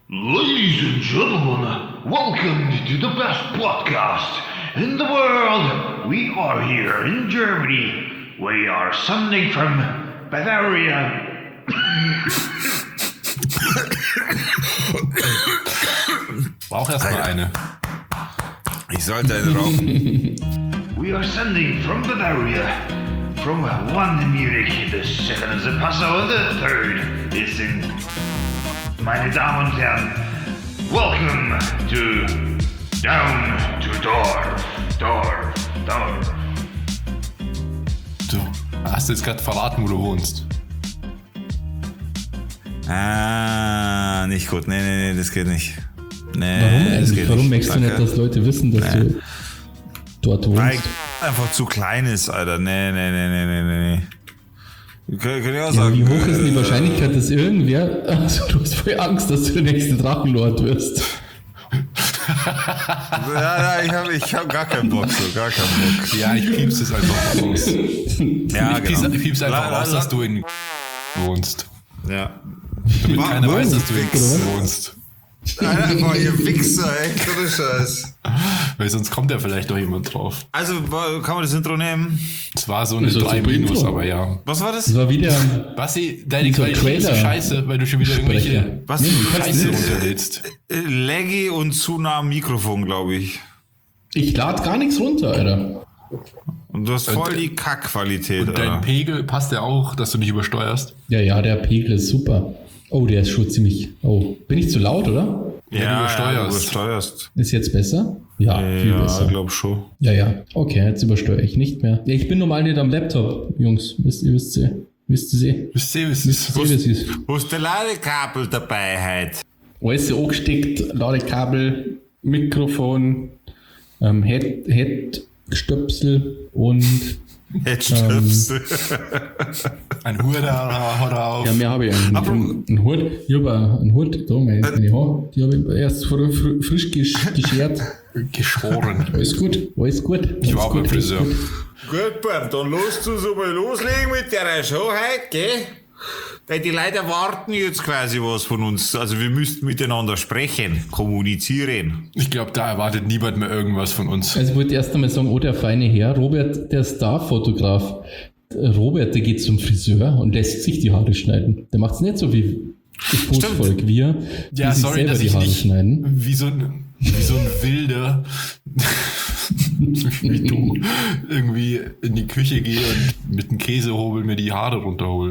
Ladies and gentlemen, welcome to the best podcast in the world. We are here in Germany. We are sending from Bavaria. Brauch erst mal eine. Ich sollte eine rauchen. We are sending from Bavaria. From one in Munich, the second is in Passau, and the third is in... Meine Damen und Herren, welcome to Down to Dorf. Du hast jetzt gerade verraten, wo du wohnst. Nicht gut. Nee, das geht nicht. Nee, Warum das eigentlich? geht Warum nicht. möchtest du nicht, dass Leute wissen, dass du dort Weil wohnst? einfach zu klein ist, Alter. Nee. Kann ich auch Ja, sagen. wie hoch ist denn die Wahrscheinlichkeit, dass irgendwer... Also du hast voll Angst, dass du der nächste Drachenlord wirst. Ja, ich hab gar keinen Bock. Ja, ich piep's es einfach raus. Ja, Ich piep's einfach raus, dass du in wohnst. Ja. Damit keiner weiß, dass du in Wichs. wohnst. Einfach ihr Wichser, echt, ohne Scheiß. Weil sonst kommt ja vielleicht noch jemand drauf. Also, kann man das Intro nehmen? Es war so eine Das ist 3 super Minus, Intro. aber ja. Was war Das das? war wieder... Basti, deine Dieser Qualität ist so Trailer- scheiße, weil du schon wieder irgendwelche Sprecher. Was? Nee, du kannst Scheiße nicht. runterlädst. Laggy und zu nah am Mikrofon, glaube ich. Ich lade gar nichts runter, Alter. Und du hast voll die Kackqualität, Und dein Alter. Pegel passt ja auch, dass du nicht übersteuerst. Ja, der Pegel ist super. Oh, der ist schon ziemlich... Oh, bin ich zu laut, oder? Ja, du du übersteuerst. übersteuerst. Ist jetzt besser? Ja, viel Ja, besser. glaub schon. Ja. Okay, jetzt übersteuere ich nicht mehr. Ja, ich bin normal nicht am Laptop, Jungs. Wisst ihr? Wisst ihr, wie es ist? Wisst ihr, wie es ist? Hast du Ladekabel dabei heute? Alles angesteckt, Ladekabel, Mikrofon, Headstöpsel und Headstöpsel. Ein Hurra, hurra auf. ja, mehr habe ich eigentlich nicht. Ein Hut. Ich habe einen Hut, da meine Haare, die habe ich erst frisch geschert. Geschoren. Alles gut. Ich war auch beim Friseur. Gut, Bam, dann lass uns mal loslegen mit der Show heute, gell? Weil die Leute erwarten jetzt quasi was von uns. Also wir müssten miteinander sprechen, kommunizieren. Ich glaube, da erwartet niemand mehr irgendwas von uns. Also ich wollte erst einmal sagen, oh, der feine Herr, Robert, der Starfotograf. Robert, der geht zum Friseur und lässt sich die Haare schneiden. Der macht es nicht so wie das Bootsvolk, wir, die Ja, sich sorry, selber dass die ich Haare nicht schneiden. wie so ein Wilder wie du irgendwie in die Küche gehe und mit einem Käsehobel mir die Haare runterhole.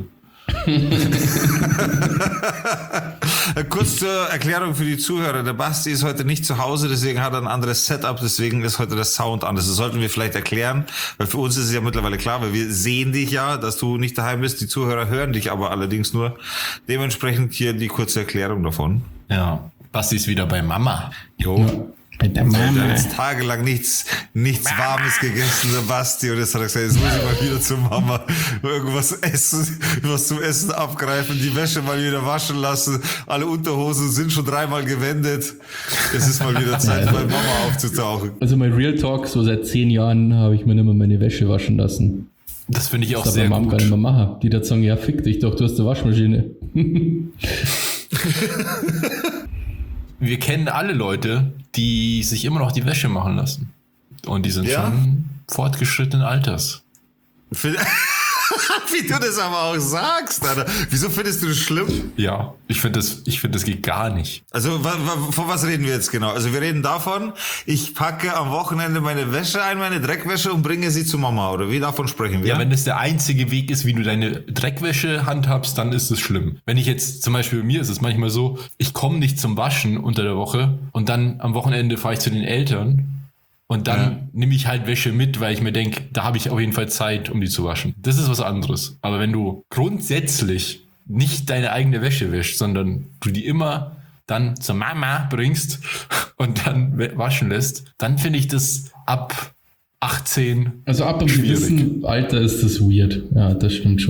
Kurz zur Erklärung für die Zuhörer. Der Basti ist heute nicht zu Hause, deswegen hat er ein anderes Setup, deswegen ist heute der Sound anders. Das sollten wir vielleicht erklären, weil für uns ist es ja mittlerweile klar, weil wir sehen dich ja, dass du nicht daheim bist. Die Zuhörer hören dich aber allerdings nur. Dementsprechend hier die kurze Erklärung davon. Ja, Basti ist wieder bei Mama. Jo. Mit der Er hat Mama. jetzt tagelang nichts Warmes gegessen, der Basti, und jetzt hat er gesagt, jetzt muss ich mal wieder zur Mama irgendwas essen, was zum Essen abgreifen, die Wäsche mal wieder waschen lassen, alle Unterhosen sind schon 3-mal gewendet. Es ist mal wieder Zeit, bei Mama aufzutauchen. Also mein Real Talk, so seit 10 Jahren habe ich mir nicht mehr meine Wäsche waschen lassen. Das finde ich auch Das darf sehr meine Mom gar gut. nicht mehr machen. Die da sagen, ja fick dich doch, du hast eine Waschmaschine. Wir kennen alle Leute, die sich immer noch die Wäsche machen lassen. Und die sind Ja? schon fortgeschrittenen Alters. Wie du das aber auch sagst, Alter. Wieso findest du das schlimm? Ja, ich finde, das geht gar nicht. Also, von was reden wir jetzt genau? Also, wir reden davon, ich packe am Wochenende meine Wäsche ein, meine Dreckwäsche, und bringe sie zu Mama, oder wie? Davon sprechen wir? Ja, wenn das der einzige Weg ist, wie du deine Dreckwäsche handhabst, dann ist es schlimm. Wenn ich jetzt, zum Beispiel bei mir ist es manchmal so, ich komme nicht zum Waschen unter der Woche und dann am Wochenende fahre ich zu den Eltern und dann nehme ich halt Wäsche mit, weil ich mir denke, da habe ich auf jeden Fall Zeit, um die zu waschen. Das ist was anderes. Aber wenn du grundsätzlich nicht deine eigene Wäsche wäschst, sondern du die immer dann zur Mama bringst und dann waschen lässt, dann finde ich das ab 18 Also ab einem schwierig. gewissen Alter ist das weird. Ja, das stimmt schon.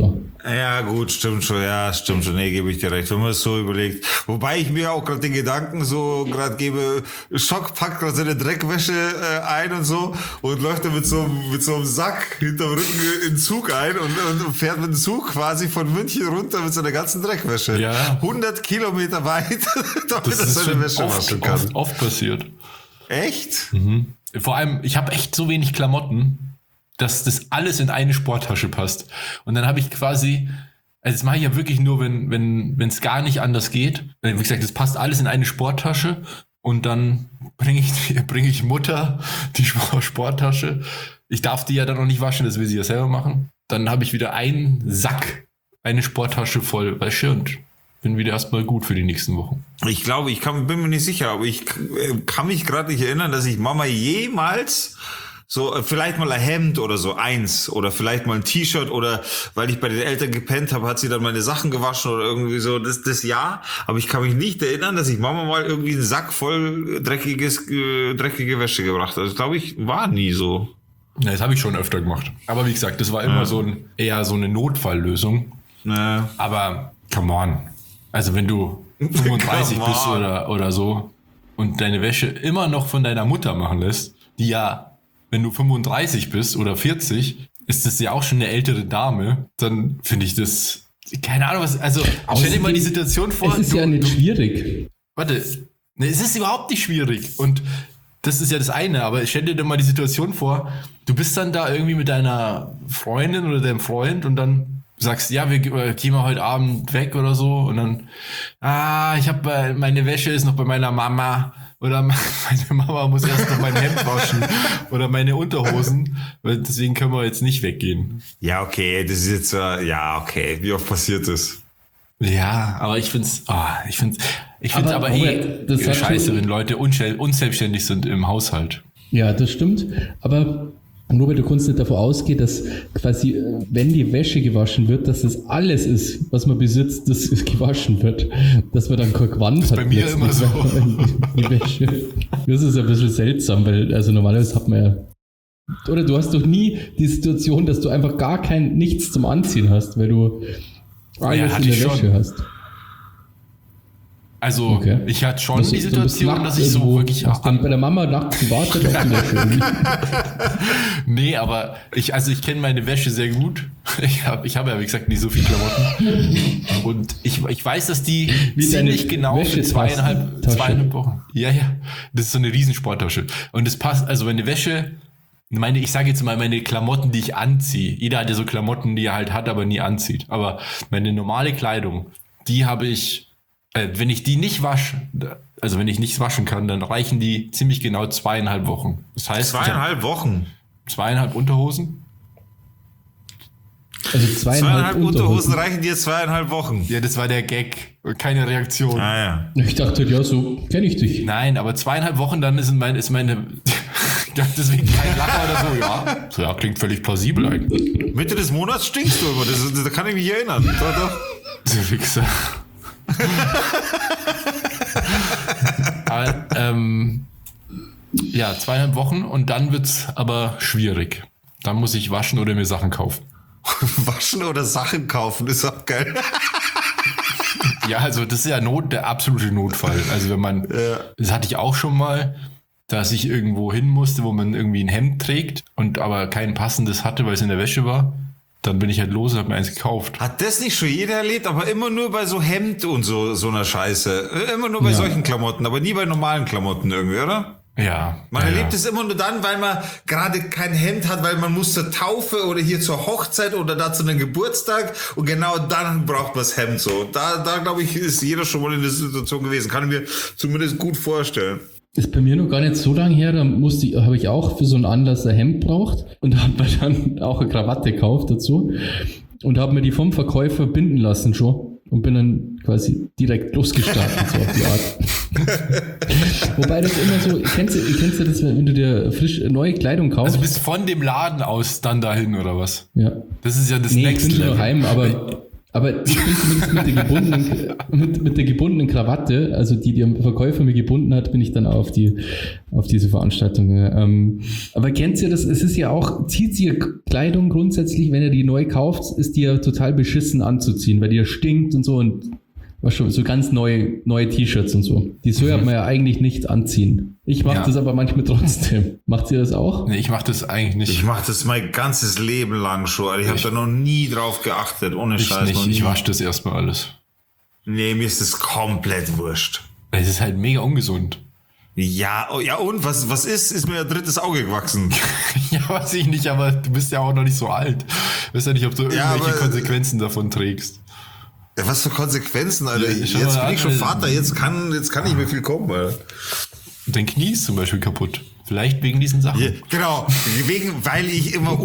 Ja, gut, stimmt schon. Nee, gebe ich dir recht, wenn man es so überlegt. Wobei ich mir auch gerade den Gedanken so gerade gebe, Schock packt gerade seine Dreckwäsche ein und so und läuft dann mit so einem Sack hinterm Rücken in den Zug ein und fährt mit dem Zug quasi von München runter mit seiner ganzen Dreckwäsche. Ja. 100 Kilometer weit, damit er seine Wäsche waschen kann. Oft passiert. Echt? Mhm. Vor allem, ich habe echt so wenig Klamotten, dass das alles in eine Sporttasche passt. Und dann habe ich quasi, also das mache ich ja wirklich nur, wenn es gar nicht anders geht. Wie gesagt, das passt alles in eine Sporttasche und dann bringe ich Mutter die Sporttasche. Ich darf die ja dann noch nicht waschen, das will sie ja selber machen. Dann habe ich wieder einen Sack, eine Sporttasche voll Wäsche und bin wieder erstmal gut für die nächsten Wochen. Ich glaube, bin mir nicht sicher, aber ich kann mich gerade nicht erinnern, dass ich Mama jemals so, vielleicht mal ein Hemd oder so, eins, oder vielleicht mal ein T-Shirt, oder weil ich bei den Eltern gepennt habe, hat sie dann meine Sachen gewaschen oder irgendwie so, das ja, aber ich kann mich nicht erinnern, dass ich Mama mal irgendwie einen Sack voll dreckige Wäsche gebracht habe. Das glaube ich, war nie so. Ja, das habe ich schon öfter gemacht. Aber wie gesagt, das war immer eher so eine Notfalllösung. Ja. Aber, come on. Also wenn du 35 bist oder so und deine Wäsche immer noch von deiner Mutter machen lässt, die ja, wenn du 35 bist oder 40, ist das ja auch schon eine ältere Dame, dann finde ich das, keine Ahnung was, also stell dir mal die Situation vor. Es ist ja nicht schwierig. Warte, es ist überhaupt nicht schwierig und das ist ja das eine, aber stell dir mal die Situation vor, du bist dann da irgendwie mit deiner Freundin oder deinem Freund und dann sagst, ja, wir gehen mal heute Abend weg oder so und dann, meine Wäsche ist noch bei meiner Mama oder meine Mama muss erst noch mein Hemd waschen oder meine Unterhosen, weil deswegen können wir jetzt nicht weggehen. Ja, okay, das ist jetzt, okay, wie oft passiert das? Ja, aber ich find's aber scheiße, wenn Leute unselbstständig sind im Haushalt. Ja, das stimmt, aber Robert, du kannst nicht davon ausgehen, dass quasi, wenn die Wäsche gewaschen wird, dass das alles ist, was man besitzt, das gewaschen wird. Dass man dann kein Gewand hat. Das ist bei mir immer so. Die Wäsche. Das ist ein bisschen seltsam, weil also normalerweise hat man ja... Oder du hast doch nie die Situation, dass du einfach nichts zum Anziehen hast, weil du alles in der Wäsche hast. Also, okay. Ich hatte schon die Situation, dass ich so wirklich... Hast dann bei der Mama nachts gewartet auf die Wäsche. Nee, aber ich kenne meine Wäsche sehr gut. Ich hab ja, wie gesagt, nicht so viel Klamotten. Und ich weiß, dass die ziemlich genau für zweieinhalb Wochen... Ja. Das ist so eine Riesensporttasche. Und es passt, also meine Wäsche... ich sage jetzt mal meine Klamotten, die ich anziehe. Jeder hat ja so Klamotten, die er halt hat, aber nie anzieht. Aber meine normale Kleidung, die habe ich... wenn ich die nicht wasche, also wenn ich nichts waschen kann, dann reichen die ziemlich genau 2,5 Wochen. Das heißt, 2,5 Wochen? 2,5 Unterhosen? Also 2,5 Unterhosen reichen dir 2,5 Wochen. Ja, das war der Gag. Keine Reaktion. Ah, ja. Ich dachte, ja, so kenne ich dich. Nein, aber 2,5 Wochen, dann ist meine deswegen kein Lacher oder so. Ja, klingt völlig plausibel eigentlich. Mitte des Monats stinkst du immer. Da kann ich mich erinnern. Doch. Der Wichser. Aber, 2,5 Wochen und dann wird's aber schwierig. Dann muss ich waschen oder mir Sachen kaufen. Waschen oder Sachen kaufen, ist auch geil. Ja, also das ist ja der absolute Notfall. Also wenn man, das hatte ich auch schon mal, dass ich irgendwo hin musste, wo man irgendwie ein Hemd trägt und aber kein passendes hatte, weil es in der Wäsche war. Dann bin ich halt los und hab mir eins gekauft. Hat das nicht schon jeder erlebt? Aber immer nur bei so Hemd und so einer Scheiße. Immer nur bei solchen Klamotten, aber nie bei normalen Klamotten irgendwie, oder? Ja. Man erlebt es immer nur dann, weil man gerade kein Hemd hat, weil man muss zur Taufe oder hier zur Hochzeit oder da zu einem Geburtstag und genau dann braucht man das Hemd so. Da glaube ich, ist jeder schon mal in der Situation gewesen. Kann ich mir zumindest gut vorstellen. Ist bei mir noch gar nicht so lange her, da habe ich auch für so einen Anlass ein Hemd braucht und habe mir dann auch eine Krawatte gekauft dazu und habe mir die vom Verkäufer binden lassen schon und bin dann quasi direkt losgestartet, so auf die Art. Wobei das immer so, kennst du das, wenn du dir frisch neue Kleidung kaufst? Also bist von dem Laden aus dann dahin oder was? Ja. Das ist ja das Next Level. Heim, aber Aber ich bin zumindest mit der gebundenen Krawatte, also die der Verkäufer mir gebunden hat, bin ich dann auf diese Veranstaltung. Aber kennt ihr das? Es ist ja auch, zieht ihr Kleidung grundsätzlich, wenn ihr die neu kauft, ist die ja total beschissen anzuziehen, weil die ja stinkt und so und was schon so ganz neue T-Shirts und so. Die soll man ja eigentlich nicht anziehen. Ich mache das aber manchmal trotzdem. Macht ihr das auch? Nee, ich mache das eigentlich nicht. Ich mache das mein ganzes Leben lang schon. Also ich habe da noch nie drauf geachtet. Ohne Scheiß. Noch nie. Ich wasche das erstmal alles. Nee, mir ist das komplett wurscht. Es ist halt mega ungesund. Ja, und? Was ist? Ist mir ein drittes Auge gewachsen. Ja, weiß ich nicht, aber du bist ja auch noch nicht so alt. Ich weiß ja nicht, ob du irgendwelche Konsequenzen davon trägst. Ja, was für Konsequenzen, Alter. Ja, jetzt bin ich schon Vater, jetzt kann nicht mehr viel kommen, Alter. Dein Knie ist zum Beispiel kaputt. Vielleicht wegen diesen Sachen. Ja, genau, weil ich immer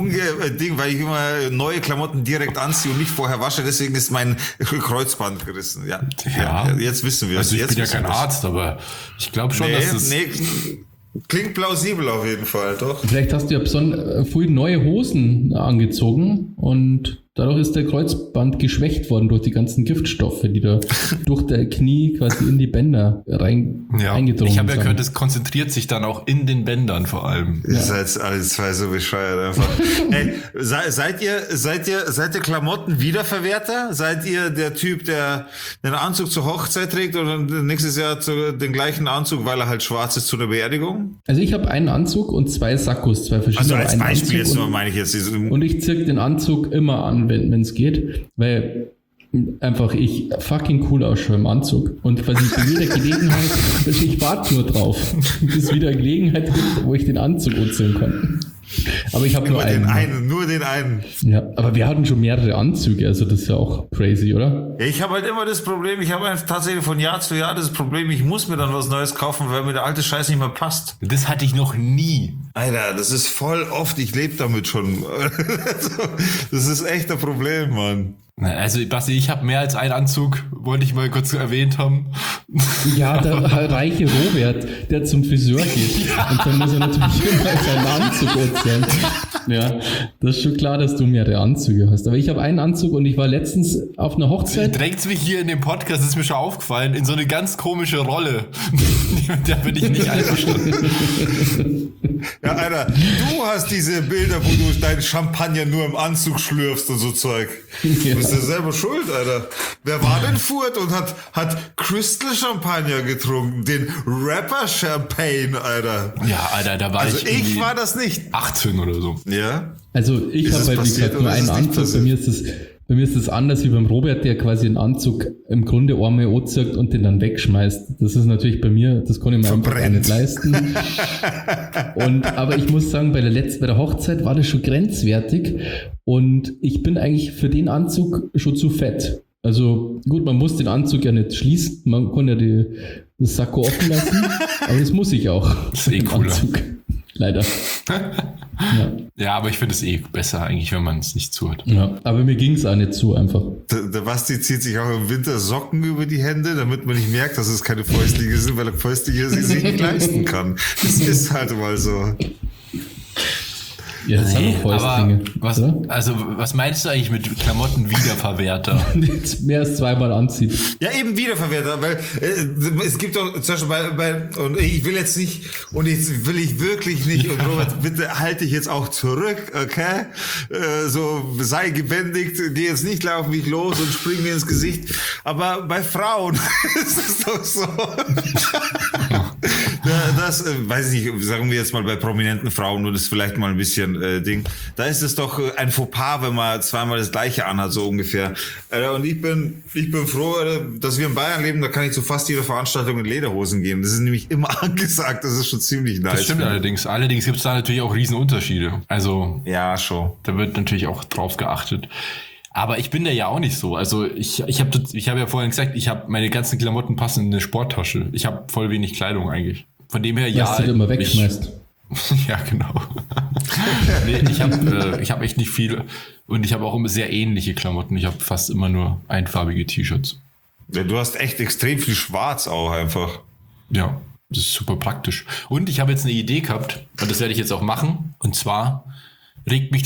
neue Klamotten direkt anziehe und nicht vorher wasche, deswegen ist mein Kreuzband gerissen. Ja, jetzt wissen wir es. Also ich bin ja kein Arzt, aber ich glaube schon, dass das... Klingt plausibel auf jeden Fall, doch. Vielleicht hast du ja früh neue Hosen angezogen und dadurch ist der Kreuzband geschwächt worden durch die ganzen Giftstoffe, die da durch der Knie quasi in die Bänder eingedrungen sind. Ich habe ja gehört, es konzentriert sich dann auch in den Bändern vor allem. Ihr seid alle zwei so bescheuert einfach. Hey, seid ihr Klamotten-Wiederverwerter? Seid ihr der Typ, der einen Anzug zur Hochzeit trägt oder nächstes Jahr den gleichen Anzug, weil er halt schwarz ist, zu einer Beerdigung? Also ich habe einen Anzug und 2 Sakkos, 2 verschiedene. Also als Beispiel jetzt nur, meine ich jetzt. Und ich zirke den Anzug immer an, wenn es geht, weil einfach ich fucking cool ausschaue im Anzug. Und quasi bei jeder Gelegenheit, ich warte nur drauf, bis wieder Gelegenheit gibt, wo ich den Anzug anziehen kann. Aber ich habe nur einen. Nur den einen. Ja, aber wir hatten schon mehrere Anzüge, also das ist ja auch crazy, oder? Ja, ich habe halt immer das Problem, tatsächlich von Jahr zu Jahr das Problem, ich muss mir dann was Neues kaufen, weil mir der alte Scheiß nicht mehr passt. Das hatte ich noch nie. Alter, das ist voll oft, ich lebe damit schon. Das ist echt ein Problem, Mann. Also Basti, ich habe mehr als einen Anzug, wollte ich mal kurz erwähnt haben. Ja, der reiche Robert, der zum Friseur geht. Ja. Und dann muss er natürlich immer seinen Anzug anziehen. Ja, das ist schon klar, dass du mehrere Anzüge hast. Aber ich habe einen Anzug und ich war letztens auf einer Hochzeit. Drängt mich hier in dem Podcast, das ist mir schon aufgefallen, in so eine ganz komische Rolle. Da bin ich nicht einverstanden. Ja, Alter, du hast diese Bilder, wo du deinen Champagner nur im Anzug schlürfst und so Zeug. Ja. Du bist ja selber schuld, Alter. Wer war denn Furt und hat Crystal Champagner getrunken? Den Rapper Champagne, Alter. Ja, Alter, da war ich war das nicht. 18 oder so. Ja. Also ich habe halt, wie gesagt, nur einen Anzug. Bei mir ist das anders wie beim Robert, der quasi einen Anzug im Grunde einmal anzieht und den dann wegschmeißt. Das ist natürlich bei mir, das kann ich mir einfach nicht leisten. Aber ich muss sagen, bei der Hochzeit war das schon grenzwertig und ich bin eigentlich für den Anzug schon zu fett. Also gut, man muss den Anzug ja nicht schließen, man kann ja das Sakko offen lassen, aber das muss ich auch. Das ist cooler. Anzug. Leider. Ja, aber ich finde es besser eigentlich, wenn man es nicht zu hat. Ja, aber mir ging es auch nicht zu einfach. Der Basti zieht sich auch im Winter Socken über die Hände, damit man nicht merkt, dass es keine Fäustlinge sind, weil er Fäustlinge sich nicht leisten kann. Das ist halt mal so. Ja, das sind doch Fäustlinge. Was meinst du eigentlich mit Klamotten Wiederverwerter? Mehr als 2-mal anzieht. Ja, eben Wiederverwerter, weil es gibt doch zum Beispiel und ich will jetzt nicht, und jetzt will ich wirklich nicht, und Robert, bitte halte dich jetzt auch zurück, okay? So, sei gebändigt, geh jetzt nicht laufen wie ich los und spring mir ins Gesicht. Aber bei Frauen ist es doch so. Das, weiß ich nicht, sagen wir jetzt mal bei prominenten Frauen, nur das vielleicht mal ein bisschen Ding. Da ist es doch ein Fauxpas, wenn man 2-mal das Gleiche anhat, so ungefähr. Und ich bin froh, dass wir in Bayern leben, da kann ich zu fast jeder Veranstaltung in Lederhosen gehen. Das ist nämlich immer angesagt, das ist schon ziemlich nice. Das stimmt allerdings. Allerdings gibt es da natürlich auch Riesenunterschiede. Also, ja, schon. Da wird natürlich auch drauf geachtet. Aber ich bin da ja auch nicht so. Also ich habe ja vorhin gesagt, ich habe meine ganzen Klamotten passen in eine Sporttasche. Ich habe voll wenig Kleidung eigentlich. Von dem her, ja. Was du immer wegschmeißt. Ja, genau. Nee, ich hab echt nicht viel. Und ich habe auch immer sehr ähnliche Klamotten. Ich habe fast immer nur einfarbige T-Shirts. Ja, du hast echt extrem viel Schwarz auch einfach. Ja, das ist super praktisch. Und ich habe jetzt eine Idee gehabt. Und das werde ich jetzt auch machen. Und zwar regt mich das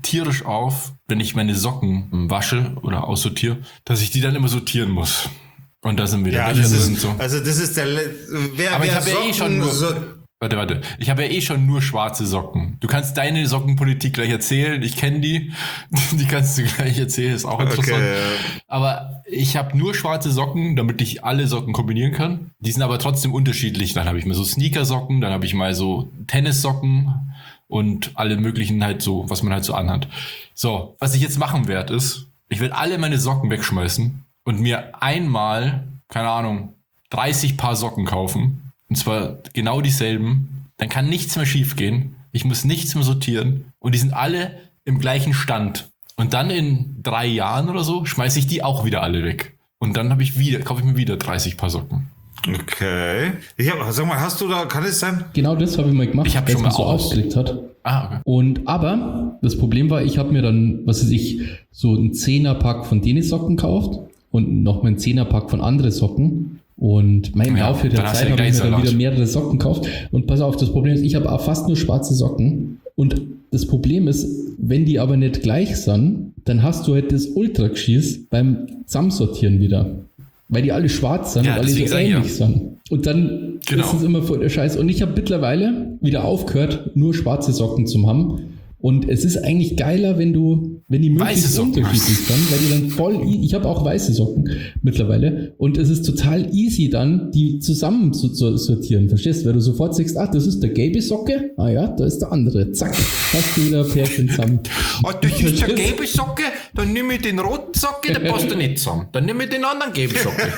tierisch auf, wenn ich meine Socken wasche oder aussortiere, dass ich die dann immer sortieren muss. Und da sind wir Ja, Löcher das drin ist, so. also das ist der, Aber ich habe ja eh schon nur, warte. Ich habe ja eh schon nur schwarze Socken. Du kannst deine Sockenpolitik gleich erzählen. Ich kenne die. Die kannst du gleich erzählen. Ist auch interessant. Okay, ja. Aber ich habe nur schwarze Socken, damit ich alle Socken kombinieren kann. Die sind aber trotzdem unterschiedlich. Dann habe ich mal so Sneakersocken, dann habe ich mal so Tennissocken und alle möglichen halt so, was man halt so anhat. So, was ich jetzt machen werde, ist, ich will alle meine Socken wegschmeißen und mir einmal, keine Ahnung, 30 Paar Socken kaufen. Und zwar genau dieselben. Dann kann nichts mehr schief gehen. Ich muss nichts mehr sortieren. Und die sind alle im gleichen Stand. Und dann in 3 Jahren oder so schmeiße ich die auch wieder alle weg. Und dann kaufe ich mir wieder 30 Paar Socken. Okay. Sag mal, hast du da, kann es sein? Genau das habe ich mal gemacht, Ich hab weil schon es mich mal so aufgeregt hat. Okay. Aber das Problem war, ich habe mir dann, was weiß ich, so einen 10er-Pack von Tennissocken gekauft und noch mal einen 10er-Pack von anderen Socken. Und im Ja, Laufe der dann hast Zeit du habe ich mir dann Gleichsalat. wieder mehrere Socken gekauft. Und pass auf, das Problem ist, ich habe auch fast nur schwarze Socken. Und das Problem ist, wenn die aber nicht gleich sind, dann hast du halt das Ultra-Geschiss beim Zusammensortieren wieder. Weil die alle schwarz sind Ja, und alle deswegen so sag ich ähnlich sind. Und dann Genau. ist es immer voll der Scheiß. Und ich habe mittlerweile wieder aufgehört, nur schwarze Socken zu haben. Und es ist eigentlich geiler, wenn die möglichst Weiße Socken unterschiedlich sind, weil die dann voll, ich habe auch weiße Socken mittlerweile. Und es ist total easy dann, die zusammen zu sortieren. Verstehst du? Weil du sofort sagst, ach, das ist der gelbe Socke. Ah ja, da ist der andere. Zack, hast du wieder ein Pärchen zusammen. Oh, das ist der gelbe Socke, dann nehme ich den roten Socke, der passt da nicht zusammen. Dann nehme ich den anderen gelben Socke.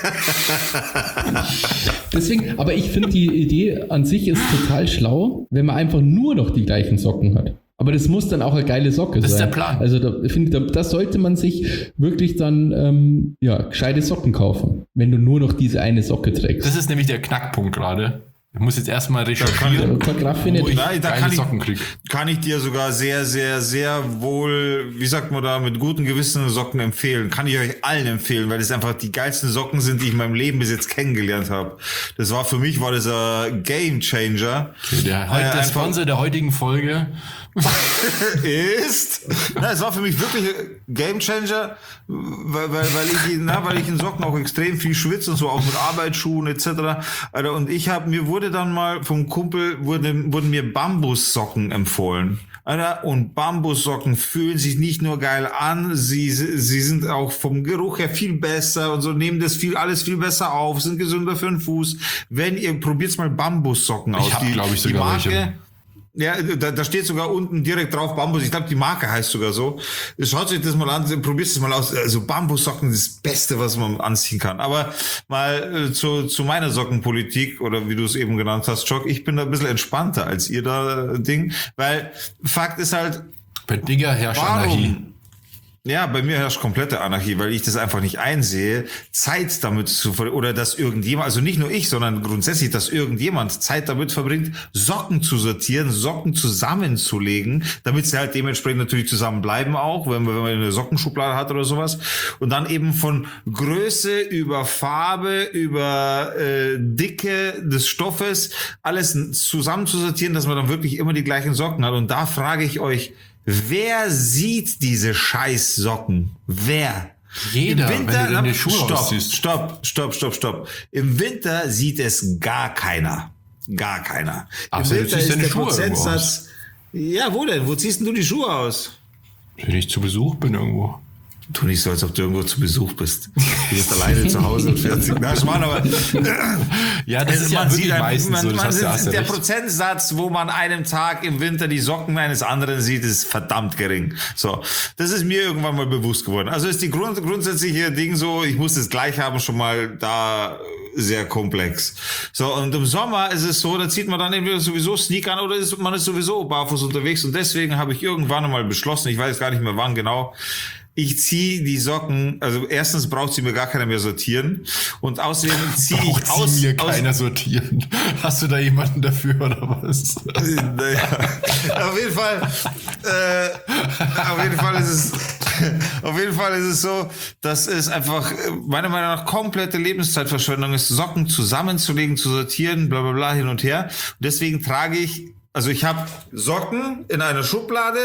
Deswegen, aber ich finde die Idee an sich ist total schlau, wenn man einfach nur noch die gleichen Socken hat. Aber das muss dann auch eine geile Socke sein. Das ist der Plan. Also da finde ich, da sollte man sich wirklich dann gescheite Socken kaufen, wenn du nur noch diese eine Socke trägst. Das ist nämlich der Knackpunkt gerade. Ich muss jetzt erstmal recherchieren, Verkraft wo nicht. ich Nein, da geile kann ich- Socken kriege. Kann ich dir sogar sehr, sehr, sehr wohl, wie sagt man da, mit gutem Gewissen Socken empfehlen. Kann ich euch allen empfehlen, weil es einfach die geilsten Socken sind, die ich in meinem Leben bis jetzt kennengelernt habe. Das war für mich, war das ein Game Changer. Der einfach- Sponsor der heutigen Folge. ist. Es war für mich wirklich ein Game Changer, weil ich in Socken auch extrem viel schwitze und so, auch mit Arbeitsschuhen etc. Alter, und mir wurde dann mal vom Kumpel, wurden mir Bambussocken empfohlen. Alter, und Bambussocken fühlen sich nicht nur geil an, sie sind auch vom Geruch her viel besser und so, nehmen das alles viel besser auf, sind gesünder für den Fuß. Wenn ihr probiert's mal Bambussocken aus. Ich hab, glaub ich, sogar welche. Ja, da steht sogar unten direkt drauf Bambus. Ich glaube, die Marke heißt sogar so. Schaut euch das mal an, probiert es mal aus. Also Bambussocken ist das Beste, was man anziehen kann. Aber mal zu meiner Sockenpolitik oder wie du es eben genannt hast, Jock, ich bin da ein bisschen entspannter als ihr da Ding. Weil Fakt ist halt, Bei Digger herrscht Anarchie. warum? Ja, bei mir herrscht komplette Anarchie, weil ich das einfach nicht einsehe, Zeit damit oder dass irgendjemand, also nicht nur ich, sondern grundsätzlich, dass irgendjemand Zeit damit verbringt, Socken zu sortieren, Socken zusammenzulegen, damit sie halt dementsprechend natürlich zusammenbleiben auch, wenn man eine Sockenschublade hat oder sowas. Und dann eben von Größe über Farbe, über Dicke des Stoffes, alles zusammen zu sortieren, dass man dann wirklich immer die gleichen Socken hat. Und da frage ich euch, wer sieht diese scheiß Socken? Wer? Jeder, Im wenn du deine Schuhe ausziehst. Stopp. Im Winter sieht es gar keiner. Gar keiner. Außer Im du ziehst deine Schuhe Prozentsatz. Ja, wo denn? Wo ziehst denn du die Schuhe aus? Wenn ich zu Besuch bin irgendwo. Tu nicht so, als ob du irgendwo zu Besuch bist. Du bist alleine zu Hause und fährst na, Schmarrn, aber Ja, das ist ja man wirklich sieht meistens so. Das hast du der recht. Prozentsatz, wo man einem Tag im Winter die Socken eines anderen sieht, ist verdammt gering. So, das ist mir irgendwann mal bewusst geworden. Also ist die grundsätzliche Ding so, ich muss das gleich haben, schon mal da sehr komplex. So, und im Sommer ist es so, da zieht man dann entweder sowieso Sneaker an oder man ist sowieso barfuß unterwegs und deswegen habe ich irgendwann mal beschlossen, ich weiß gar nicht mehr wann genau, ich ziehe die Socken, also erstens braucht sie mir gar keiner mehr sortieren und außerdem ziehe ich Braucht sie mir keiner sortieren. Hast du da jemanden dafür oder was? Naja, auf jeden Fall ist es so, dass es einfach meiner Meinung nach komplette Lebenszeitverschwendung ist, Socken zusammenzulegen, zu sortieren, bla bla bla hin und her. Und deswegen trage ich, also ich habe Socken in einer Schublade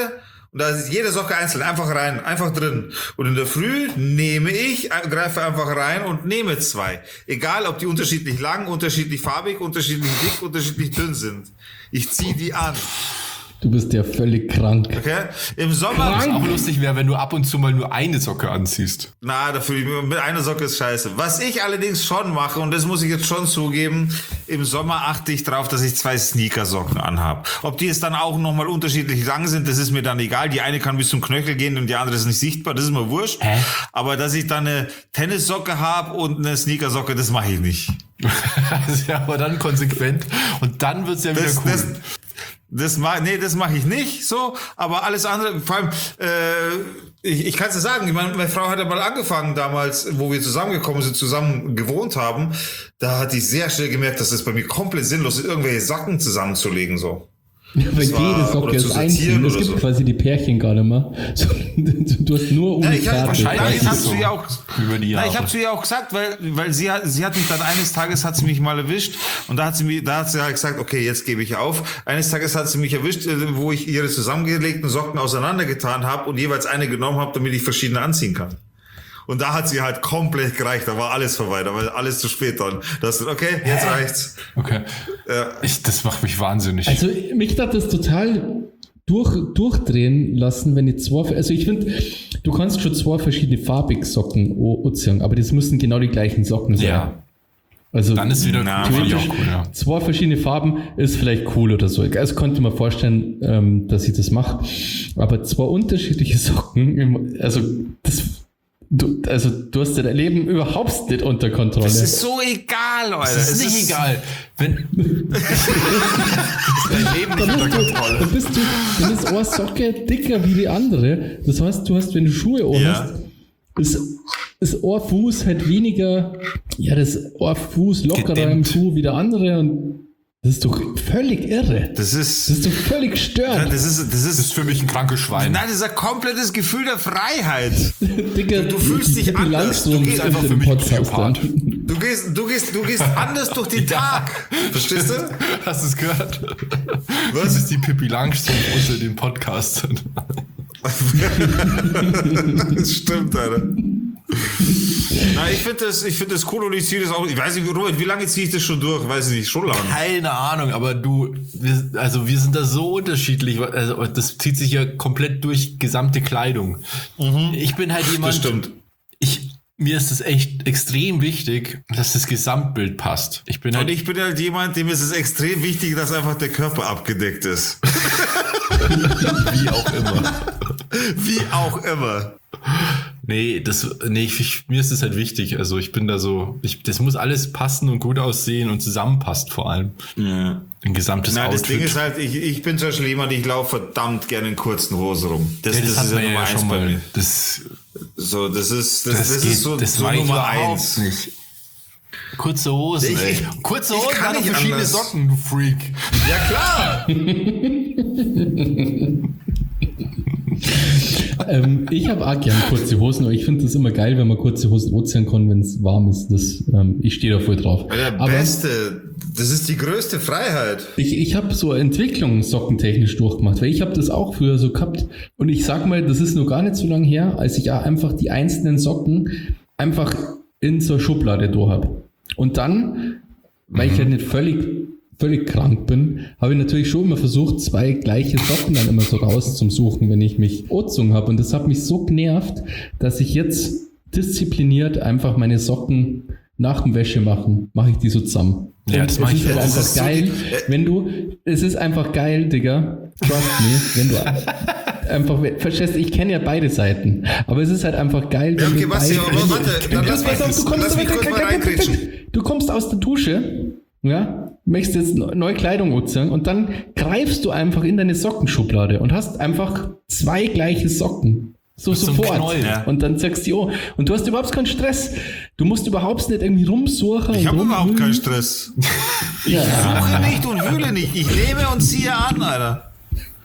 Und da ist jede Socke einzeln, einfach rein, einfach drin. Und in der Früh greife einfach rein und nehme 2. Egal, ob die unterschiedlich lang, unterschiedlich farbig, unterschiedlich dick, unterschiedlich dünn sind. Ich ziehe die an. Du bist ja völlig krank. Okay? Im Sommer... Was auch lustig wäre, wenn du ab und zu mal nur eine Socke anziehst. Mit einer Socke ist scheiße. Was ich allerdings schon mache, und das muss ich jetzt schon zugeben, im Sommer achte ich drauf, dass ich 2 Sneakersocken anhabe. Ob die jetzt dann auch nochmal unterschiedlich lang sind, das ist mir dann egal. Die eine kann bis zum Knöchel gehen und die andere ist nicht sichtbar, das ist mir wurscht. Hä? Aber dass ich dann eine Tennissocke habe und eine Sneakersocke, das mache ich nicht. Das ist ja aber dann konsequent und dann wird's ja wieder cool. Das mache ich nicht so, aber alles andere, vor allem, ich kann es dir sagen, meine Frau hat ja mal angefangen damals, wo wir zusammengekommen sind, zusammen gewohnt haben, da hat die sehr schnell gemerkt, dass es bei mir komplett sinnlos ist, irgendwelche Socken zusammenzulegen, so. Weil jede Socke ist einzeln. Es gibt so. quasi die Pärchen gar nicht mehr. Du hast nur Unikate. Ich habe zu ihr Jahre. zu ihr auch gesagt, weil sie hat mich dann eines Tages hat sie mich mal erwischt und da hat sie halt gesagt, okay, jetzt gebe ich auf. Eines Tages hat sie mich erwischt, wo ich ihre zusammengelegten Socken auseinandergetan habe und jeweils eine genommen habe, damit ich verschiedene anziehen kann. Und da hat sie halt komplett gereicht, da war alles vorbei, da war alles zu spät dann. Da hast du, okay, jetzt reicht's. Okay. Ja. Das macht mich wahnsinnig. Also mich hat das total durchdrehen lassen, wenn ich ich finde, du kannst schon 2 verschiedene farbige Socken anziehen, aber das müssen genau die gleichen Socken sein. Ja. Also Dann ist wieder theoretisch auch cool, ja. 2 verschiedene Farben ist vielleicht cool oder so. Also konnte man vorstellen, dass ich das mache. Aber 2 unterschiedliche Socken, du hast dein Leben überhaupt nicht unter Kontrolle. Das ist so egal, Leute. Das ist nicht egal. Wenn dein Leben nicht unter Kontrolle. Dann ist eine Socke dicker wie die andere. Das heißt, wenn du Schuhe hast, ist ein Fuß halt weniger, das ein Fuß lockerer Gedämmt. im Schuh wie der andere und das ist doch völlig irre. Das Das ist doch völlig gestört. das Das ist für mich ein krankes Schwein. Nein, das ist ein komplettes Gefühl der Freiheit. Digga, du fühlst dich Pippi anders. Langstrumpf Du gehst ist einfach im für mich ein Podcast Psychopath. dann. Du gehst anders durch den Tag. Verstehst du? Hast du es gehört? Was? Das ist die Pippi Langstrumpf unter den Podcastern. Das stimmt, Alter. Na, ich finde das cool und ich ziehe das auch. Ich weiß nicht, Robert, wie lange ziehe ich das schon durch? Weiß ich nicht, schon lange. Keine Ahnung, aber wir sind da so unterschiedlich. Also, das zieht sich ja komplett durch gesamte Kleidung. Ich bin halt jemand. Das stimmt. Mir ist es echt extrem wichtig, dass das Gesamtbild passt. Ich bin halt jemand, dem ist es extrem wichtig, dass einfach der Körper abgedeckt ist. wie auch immer. Wie auch immer. Mir ist es halt wichtig. Also ich bin da so, das muss alles passen und gut aussehen und zusammenpasst vor allem. Ja. Ein gesamtes Nein, Outfit. das Ding ist halt, ich bin zum Beispiel jemand, ich laufe verdammt gerne in kurzen Hosen rum. Das ist hat ja man Nummer 1 bei mir. Das ist so mag ich Nummer überhaupt 1. nicht. Kurze Hosen, ey. Kurze ich Hosen, kann dann noch nicht verschiedene anders. Socken, du Freak. Ja, klar. Ich habe auch gern kurze Hosen, aber ich finde das immer geil, wenn man kurze Hosen anziehen kann, wenn es warm ist. Ich stehe da voll drauf. Der Aber Beste, das ist die größte Freiheit. ich habe so eine Entwicklung sockentechnisch durchgemacht, weil ich habe das auch früher so gehabt. Und ich sag mal, das ist noch gar nicht so lange her, als ich auch einfach die einzelnen Socken einfach in so eine Schublade da habe. Und dann, weil ich halt nicht völlig krank bin, habe ich natürlich schon immer versucht, 2 gleiche Socken dann immer so rauszusuchen, wenn ich mich angezogen habe. Und das hat mich so genervt, dass ich jetzt diszipliniert einfach meine Socken nach dem Wäsche machen, mache ich die so zusammen. Ja, Und das mache ich ist auch. einfach Das ist geil, so es ist einfach geil, Digga, trust me, wenn du einfach, verstehst, ich kenne ja beide Seiten, aber es ist halt einfach geil, wenn Okay, du Basti, aber warte, dann lass mich kurz mal reingrätschen. Du kommst aus der Dusche, ja, möchtest jetzt neue Kleidung anziehen und dann greifst du einfach in deine Sockenschublade und hast einfach 2 gleiche Socken. So so ein sofort. Knäuel. Ja. Und dann sagst du, oh, und du hast überhaupt keinen Stress. Du musst überhaupt nicht irgendwie rumsuchen. Ich habe und überhaupt keinen rumwühlen. Stress. Ja. Suche nicht und wühle nicht. Ich nehme und ziehe an, Alter.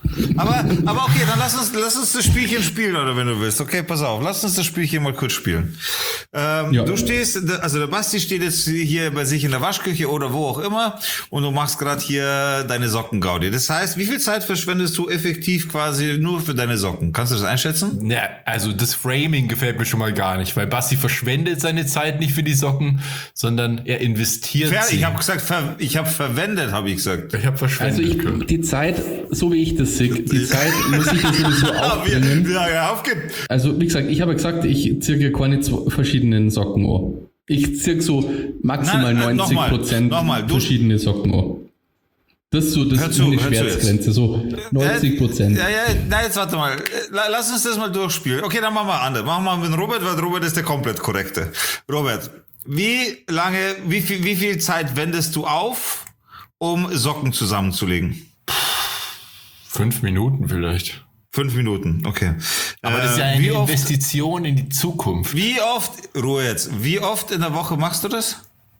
Aber okay, dann lass uns das Spielchen spielen, oder wenn du willst. Okay, pass auf, lass uns das Spielchen mal kurz spielen. Du stehst, also der Basti steht jetzt hier bei sich in der Waschküche oder wo auch immer und du machst gerade hier deine Sockengaudi. Das heißt, wie viel Zeit verschwendest du effektiv quasi nur für deine Socken? Kannst du das einschätzen? Ja, also das Framing gefällt mir schon mal gar nicht, weil Basti verschwendet seine Zeit nicht für die Socken, sondern er investiert sie. Ich habe gesagt, ich habe verwendet, habe ich gesagt. Ich habe verschwendet. Also die Zeit, so wie ich das sehe, die Zeit muss ich ja sowieso aufbringen. Also wie gesagt, ich habe gesagt, ich zirke keine verschiedenen Socken an. Ich zirke so maximal 90% verschiedene Socken an. Das ist so meine Schmerzgrenze, so 90%. Jetzt warte mal. Lass uns das mal durchspielen. Okay, dann machen wir anders. Machen wir mit Robert, weil Robert ist der komplett korrekte. Robert, wie viel Zeit wendest du auf, um Socken zusammenzulegen? 5 Minuten vielleicht. 5 Minuten, okay. Aber das ist ja eine Investition in die Zukunft. Wie oft in der Woche machst du das?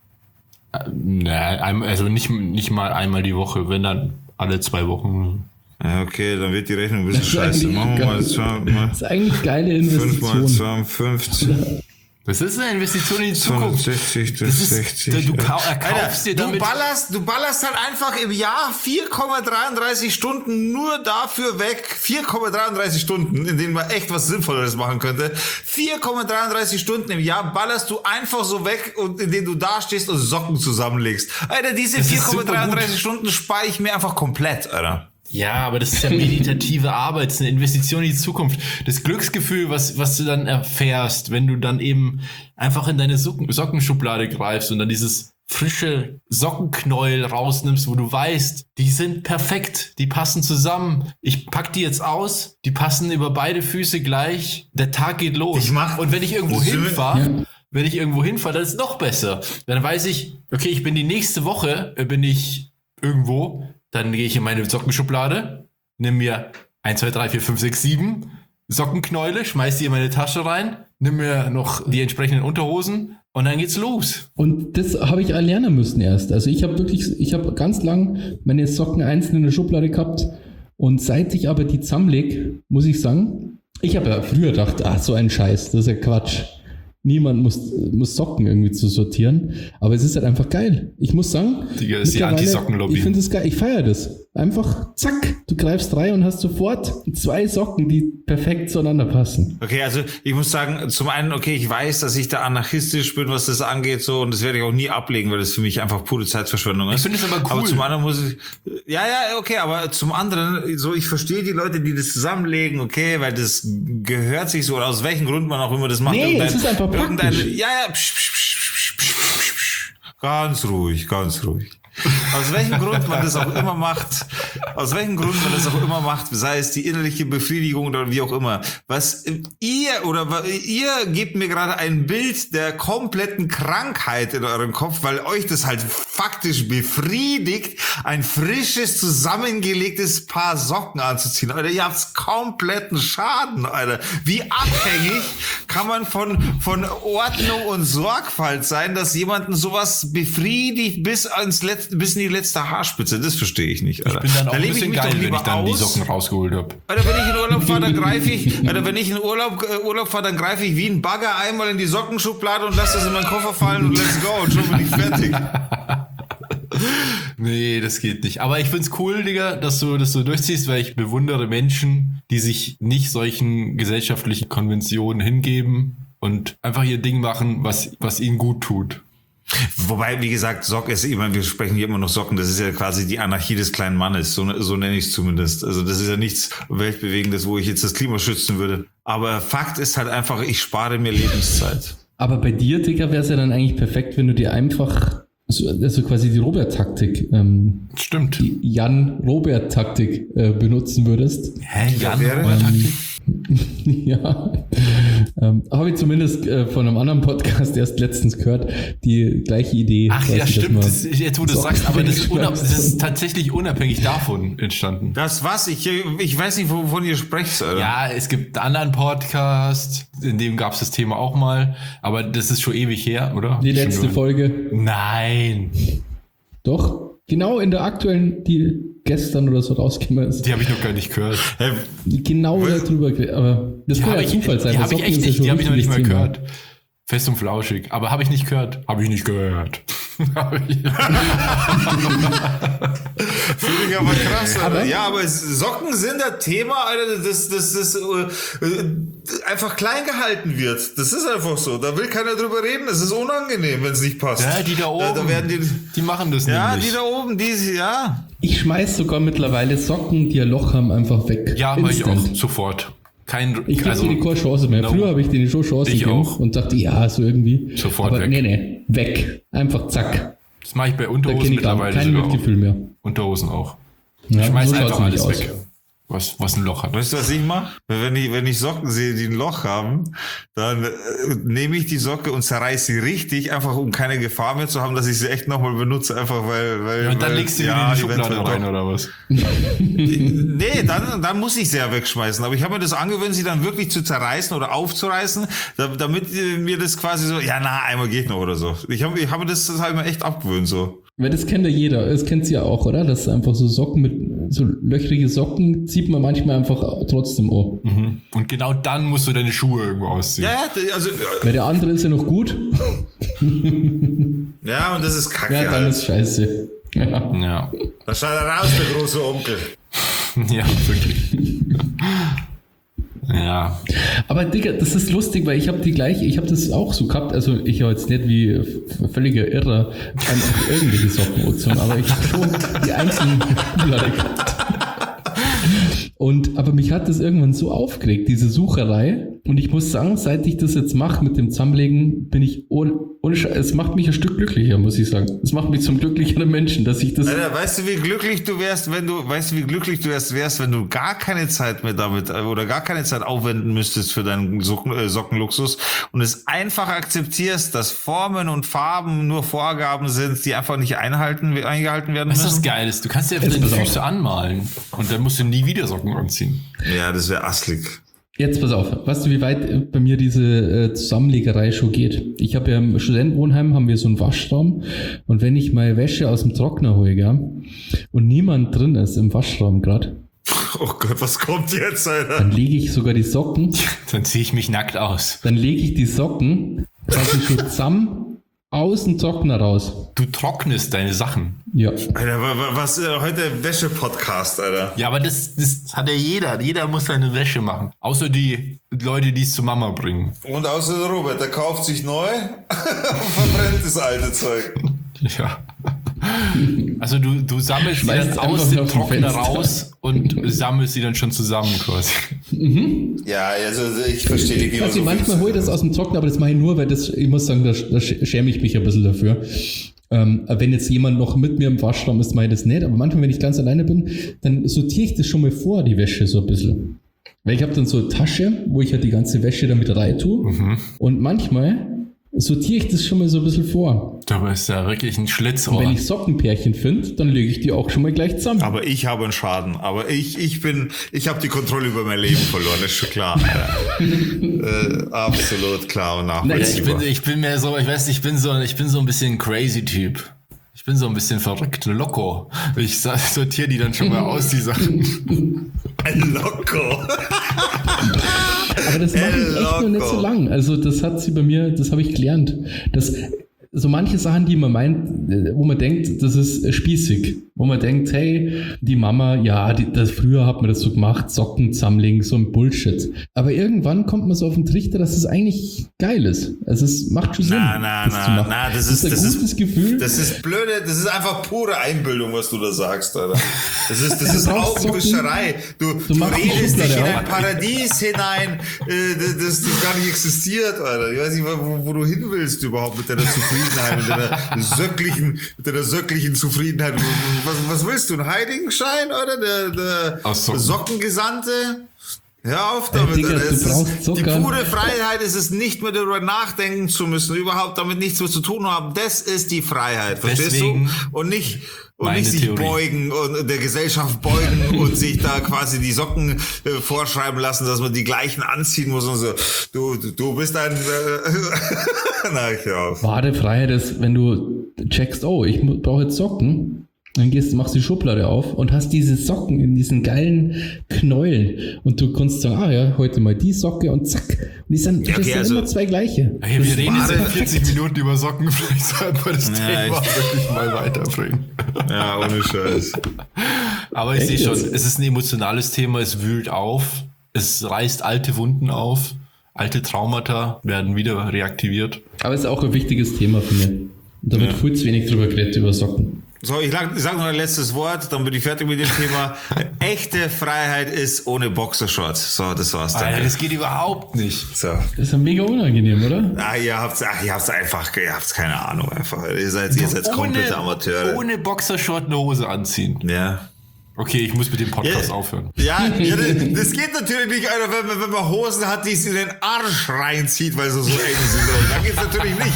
Also nicht mal einmal die Woche, wenn dann alle 2 Wochen. Ja, okay, dann wird die Rechnung ein bisschen scheiße. Machen wir mal das ist eigentlich eine geile Investition. 5 mal 52. Das ist eine Investition in die Zukunft. 260, das ist 60. Du kaufst dir damit. Du ballerst halt einfach im Jahr 4,33 Stunden nur dafür weg. 4,33 Stunden, in denen man echt was Sinnvolleres machen könnte. 4,33 Stunden im Jahr ballerst du einfach so weg, und in denen du da stehst und Socken zusammenlegst. Alter, diese 4,33 Stunden spare ich mir einfach komplett, Alter. Ja, aber das ist ja meditative Arbeit, das ist eine Investition in die Zukunft. Das Glücksgefühl, was du dann erfährst, wenn du dann eben einfach in deine Sockenschublade greifst und dann dieses frische Sockenknäuel rausnimmst, wo du weißt, die sind perfekt, die passen zusammen. Ich pack die jetzt aus, die passen über beide Füße gleich, der Tag geht los. Und wenn ich irgendwo hinfahre, dann ist es noch besser. Dann weiß ich, okay, ich bin die nächste Woche, bin ich irgendwo. Dann gehe ich in meine Sockenschublade, nimm mir 1, 2, 3, 4, 5, 6, 7 Sockenknäule, schmeiß die in meine Tasche rein, nimm mir noch die entsprechenden Unterhosen und dann geht's los. Und das habe ich lernen müssen erst. Also ich habe ganz lang meine Socken einzeln in der Schublade gehabt, und seit ich aber die zusammenlege, muss ich sagen, ich habe ja früher gedacht, so ein Scheiß, das ist ja Quatsch. Niemand muss Socken irgendwie zu sortieren, aber es ist halt einfach geil. Ich muss sagen, Digga, ist die Anti-Socken-Lobby. Ich finde es geil, ich feiere das. Einfach zack, du greifst rein und hast sofort 2 Socken, die perfekt zueinander passen. Okay, also ich muss sagen, zum einen, okay, ich weiß, dass ich da anarchistisch bin, was das angeht, so, und das werde ich auch nie ablegen, weil das für mich einfach pure Zeitverschwendung ist. Ich finde es aber cool. Aber zum anderen muss ich, okay, aber zum anderen, so, ich verstehe die Leute, die das zusammenlegen, okay, weil das gehört sich so, oder aus welchem Grund man auch immer das macht. Nee, es ist einfach praktisch. Ganz ruhig. Aus welchem Grund man das auch immer macht, sei es die innerliche Befriedigung oder wie auch immer. Ihr gebt mir gerade ein Bild der kompletten Krankheit in eurem Kopf, weil euch das halt faktisch befriedigt, ein frisches, zusammengelegtes Paar Socken anzuziehen. Alter, ihr habt's kompletten Schaden, Alter. Wie abhängig kann man von Ordnung und Sorgfalt sein, dass jemanden sowas befriedigt bis in die letzte Haarspitze? Das verstehe ich nicht, Alter. Ich bin dann auch da ein bisschen geil, wenn ich dann die Socken rausgeholt habe. Alter, wenn ich in Urlaub fahre, dann greife ich wie ein Bagger einmal in die Sockenschublade und lasse das in meinen Koffer fallen und let's go. Und schon bin ich fertig. Nee, das geht nicht. Aber ich find's cool, Digga, dass du das so durchziehst, weil ich bewundere Menschen, die sich nicht solchen gesellschaftlichen Konventionen hingeben und einfach ihr Ding machen, was ihnen gut tut. Wobei, wie gesagt, wir sprechen hier immer noch Socken, das ist ja quasi die Anarchie des kleinen Mannes, so nenne ich es zumindest. Also das ist ja nichts Weltbewegendes, wo ich jetzt das Klima schützen würde. Aber Fakt ist halt einfach, ich spare mir Lebenszeit. Aber bei dir, Digga, wäre es ja dann eigentlich perfekt, wenn du dir einfach also quasi die Robert-Taktik, stimmt, die Jan-Robert-Taktik benutzen würdest. Hä, Jan-Robert-Taktik? Ja, habe ich zumindest von einem anderen Podcast erst letztens gehört, die gleiche Idee. Ach ja, stimmt, jetzt wo du sagst, aber das ist tatsächlich unabhängig davon entstanden. Das was? Ich weiß nicht, wovon ihr sprecht. Alter. Ja, es gibt einen anderen Podcast, in dem gab es das Thema auch mal, aber das ist schon ewig her, oder? Die letzte Folge. Nein. Doch. Genau in der aktuellen, die gestern oder so rausgekommen ist. Die habe ich noch gar nicht gehört. Genau darüber. Aber das kann ja Zufall sein. Die habe ich Socken echt ist ja nicht, schon die habe ich noch nicht mal richtiges Thema. gehört. Fest und flauschig. Aber habe ich nicht gehört. Habe ich nicht gehört. Finde ich aber krass, Alter. Ja, aber Socken sind das Thema, Alter, das einfach klein gehalten wird. Das ist einfach so. Da will keiner drüber reden. Das ist unangenehm, wenn es nicht passt. Ja, die da oben, Da werden die machen das ja, nämlich. die da oben, ja. Ich schmeiß sogar mittlerweile Socken, die ein Loch haben, einfach weg. Ja, mache ich auch Instant. sofort. Ich gebe denen keine Chance mehr. Früher habe ich denen schon Chance gegeben auch. und dachte, ja, so irgendwie. Sofort aber weg. Nee, weg. Einfach zack. Das mache ich bei Da Unterhosen kenne ich mittlerweile kein sogar auch. Mitgefühl mehr. Unterhosen auch. Ja, Ich schmeiß so schaut's einfach nämlich alles aus. weg. Was ein Loch hat. Weißt du, was ich mache? Wenn ich Socken sehe, die ein Loch haben, dann nehme ich die Socke und zerreiße sie richtig, einfach um keine Gefahr mehr zu haben, dass ich sie echt nochmal benutze, einfach weil Und dann legst du die in die Schublade eventuell rein, doch. oder was? Nee, dann muss ich sie ja wegschmeißen. Aber ich habe mir das angewöhnt, sie dann wirklich zu zerreißen oder aufzureißen, damit mir das quasi so, ja, einmal geht noch oder so. Das habe ich mir echt abgewöhnt so. Weil das kennt ja jeder. Das kennt sie ja auch, oder? Das ist einfach so Socken mit so löchrige Socken zieht man manchmal einfach trotzdem an. Mhm. Und genau dann musst du deine Schuhe irgendwo ausziehen. Ja, also, Weil der andere ist ja noch gut. ja, und das ist kacke. Ja, dann halt. ist scheiße. Ja. Ja. Da schaut er raus, der große Onkel. Ja, wirklich. Ja. Aber Digga, das ist lustig, weil ich habe das auch so gehabt, also ich habe jetzt nicht wie völliger Irrer einfach irgendwelche Socken angezogen, aber ich habe schon die einzelnen Schublade gehabt. Aber mich hat das irgendwann so aufgeregt, diese Sucherei. Und ich muss sagen, seit ich das jetzt mache mit dem Zusammenlegen, bin ich es macht mich ein Stück glücklicher, muss ich sagen. Es macht mich zum glücklicheren Menschen, dass ich das... Alter, weißt du, wie glücklich du wärst, wenn du gar keine Zeit mehr damit oder gar keine Zeit aufwenden müsstest für deinen Sockenluxus und es einfach akzeptierst, dass Formen und Farben nur Vorgaben sind, die einfach nicht eingehalten werden Was ist müssen? das Geiles? Du kannst dir einfach deine Füße anmalen und dann musst du nie wieder Socken anziehen. Ja, das wäre asslig. Jetzt pass auf, weißt du, wie weit bei mir diese Zusammenlegerei schon geht? Ich habe ja im Studentenwohnheim haben wir so einen Waschraum und wenn ich meine Wäsche aus dem Trockner hole, gell, und niemand drin ist im Waschraum gerade, Oh Gott, was kommt jetzt, Alter? dann lege ich sogar die Socken, Dann ziehe ich mich nackt aus. quasi schon zusammen aus dem Trockner raus. Du trocknest deine Sachen. Ja. Alter, was heute Wäsche-Podcast, Alter? Ja, aber das hat ja jeder. Jeder muss seine Wäsche machen. Außer die Leute, die es zu Mama bringen. Und außer der Robert, der kauft sich neu und verbrennt das alte Zeug. Ja. Also du sammelst sie Schmeißt dann einfach aus dem auf dem Trockner Fenster. raus und sammelst sie dann schon zusammen quasi. Ja, also ich verstehe die Also manchmal hole ich das aus dem Trockner, aber das mache ich nur, weil ich muss sagen, da schäme ich mich ein bisschen dafür. Wenn jetzt jemand noch mit mir im Waschraum ist, mache ich das nicht. Aber manchmal, wenn ich ganz alleine bin, dann sortiere ich das schon mal vor, die Wäsche so ein bisschen. Weil ich habe dann so eine Tasche, wo ich halt die ganze Wäsche damit rein tue. Und manchmal sortiere ich das schon mal so ein bisschen vor. Du bist ja wirklich ein Und Schlitzohr. wenn ich Sockenpärchen finde, dann lege ich die auch schon mal gleich zusammen. Aber ich habe einen Schaden. Aber ich habe die Kontrolle über mein Leben verloren, ist schon klar. Absolut klar und nachvollziehbar. Ich bin mehr so, ich weiß, ich bin so ein bisschen crazy Typ. Ich bin so ein bisschen verrückt, loco. Ich sortiere die dann schon mal aus, die Sachen. Loco. Aber das mache ich echt noch nicht so lang. Also das hat sie bei mir, das habe ich gelernt. Dass so manche Sachen, die man meint, wo man denkt, das ist spießig. Wo man denkt, hey, die Mama, ja, früher hat man das so gemacht, Socken zusammenlegen, so ein Bullshit. Aber irgendwann kommt man so auf den Trichter, dass es eigentlich geil ist. Also es macht schon Sinn, das zu machen. Das ist ein gutes Gefühl. Das ist blöde, das ist einfach pure Einbildung, was du da sagst, Alter. Das ist brauchst Augenwischerei. Du machst redest Schublade dich in auf. ein Paradies hinein, das gar nicht existiert, Alter. Ich weiß nicht, wo du hin willst überhaupt mit deiner Zufriedenheit, mit deiner söcklichen Zufriedenheit. Was willst du? Ein Heiligenschein oder der Aus Socken. Sockengesandte? Hör auf damit, Digga, Alter. du brauchst Die Zucker. pure Freiheit ist es, nicht mehr darüber nachdenken zu müssen, überhaupt damit nichts mehr zu tun haben. Das ist die Freiheit, verstehst Deswegen du? Und nicht meine sich Theorie. beugen und der Gesellschaft beugen und sich da quasi die Socken vorschreiben lassen, dass man die gleichen anziehen muss und so. Du bist ein na, ich hör auf. Wahre Freiheit ist, wenn du checkst, oh, ich brauche jetzt Socken, Dann machst du die Schublade auf und hast diese Socken in diesen geilen Knäueln. Und du kannst sagen, heute mal die Socke und zack. Und das sind immer zwei gleiche. Hey, wir reden jetzt in 40 Minuten über Socken, vielleicht sollten wir das Thema wirklich mal weiterbringen. Ja, ohne Scheiß. Aber ich sehe schon, es ist ein emotionales Thema, es wühlt auf, es reißt alte Wunden auf, alte Traumata werden wieder reaktiviert. Aber es ist auch ein wichtiges Thema für mich. Und da wird viel zu wenig drüber geredet, über Socken. So, ich sag noch ein letztes Wort, dann bin ich fertig mit dem Thema. Echte Freiheit ist ohne Boxershorts. So, das war's dann. Alter, das geht überhaupt nicht. So. Das ist ja mega unangenehm, oder? Ihr habt's keine Ahnung einfach. Ihr seid komplette Amateure. Ohne Boxershort eine Hose anziehen. Ja. Okay, ich muss mit dem Podcast aufhören. Ja, das geht natürlich nicht, Alter, wenn man Hosen hat, die es in den Arsch reinzieht, weil sie so eng sind. Dann geht's natürlich nicht.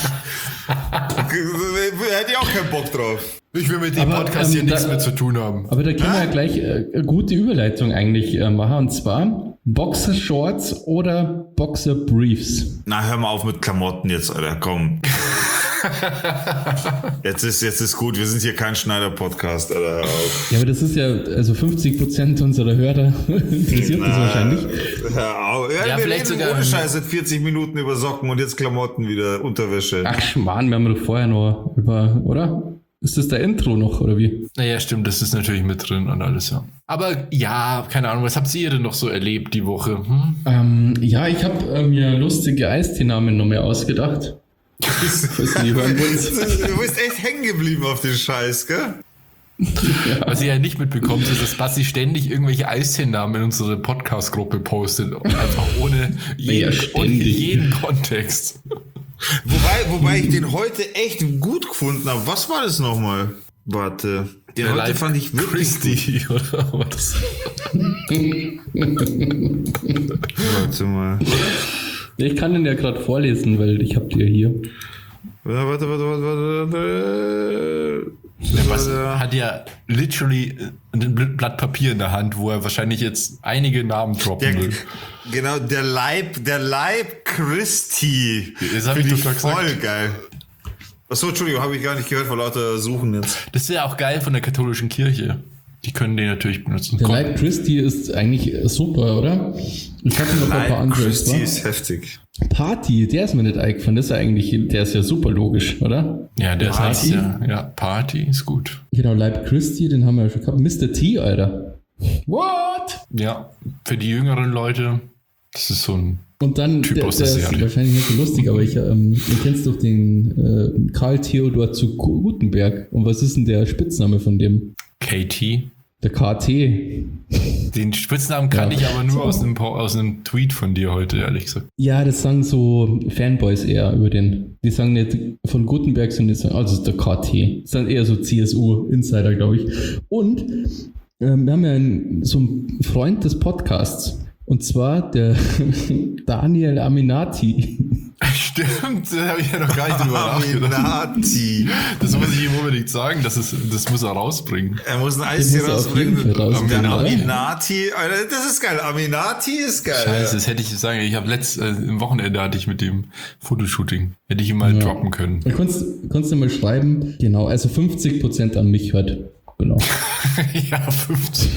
Hätte ich auch keinen Bock drauf. Ich will mit dem Podcast hier nichts mehr zu tun haben. Aber da können wir ja gleich eine gute Überleitung eigentlich machen. Und zwar Boxershorts oder Boxerbriefs. Na, hör mal auf mit Klamotten jetzt, Alter, komm. Jetzt ist gut, wir sind hier kein Schneider-Podcast, Alter. Ja, aber das ist ja, also 50% unserer Hörer interessiert das wahrscheinlich. Ja, wir vielleicht reden sogar ohne Scheiß seit 40 Minuten über Socken und jetzt Klamotten wieder, Unterwäsche. Ach Schmarrn, wir haben doch vorher noch über, oder? Ist das der Intro noch, oder wie? Naja, stimmt, das ist natürlich mit drin und alles, ja. Aber ja, keine Ahnung, was habt ihr denn noch so erlebt die Woche? Ja, ich habe mir lustige Eisteenamen noch mehr ausgedacht. Du bist echt hängen geblieben auf den Scheiß, gell? Was ihr ja nicht mitbekommt, ist, dass Basti ständig irgendwelche Eisteennamen in unsere Podcast-Gruppe postet. Einfach ohne jeden Kontext. Wobei ich den heute echt gut gefunden habe. Was war das nochmal? Warte. Den heute fand ich wirklich Christi, oder was? Warte mal. Ich kann den ja gerade vorlesen, weil ich habe die ja hier. Warte. Der hat ja literally ein Blatt Papier in der Hand, wo er wahrscheinlich jetzt einige Namen droppen will. Genau, der Leib Christi. Das habe ich doch voll gesagt. Geil. Achso, Entschuldigung, habe ich gar nicht gehört vor lauter Suchen jetzt. Das ist ja auch geil von der katholischen Kirche. Die können den natürlich benutzen. Der Leib Christi ist eigentlich super, oder? Ich hatte noch ein paar andere. Christi ist heftig. Party, der ist mir nicht eingefallen. Der ist ja super logisch, oder? Ja, der Party? heißt ja, Party ist gut. Genau, Leib Christi, den haben wir ja schon gehabt. Mr. T, Alter. What? Ja, für die jüngeren Leute, das ist so ein Und dann, Typ aus der der ist Serie. wahrscheinlich nicht so lustig, aber du kennst doch den Karl Theodor zu Gutenberg. Und was ist denn der Spitzname von dem? KT. Der KT. Den Spitznamen kann ich aber nur aus einem Tweet von dir heute, ehrlich gesagt. Ja, das sagen so Fanboys eher über den. Die sagen nicht von Gutenberg, sondern die sagen, also der KT. Das sind eher so CSU-Insider, glaube ich. Und wir haben ja so einen Freund des Podcasts. Und zwar der Daniel Aminati. Stimmt, da habe ich ja noch gar nicht drüber nachgedacht. Aminati. Das muss ich ihm unbedingt sagen, das muss er rausbringen. Er muss ein Eistee rausbringen. Aminati, Alter, das ist geil. Aminati ist geil. Scheiße, das hätte ich sagen. Ich habe im Wochenende hatte ich mit dem Fotoshooting. Hätte ich ihn mal droppen können. Da kannst du mal schreiben, genau, also 50% an mich hört. Genau. Ja, 50.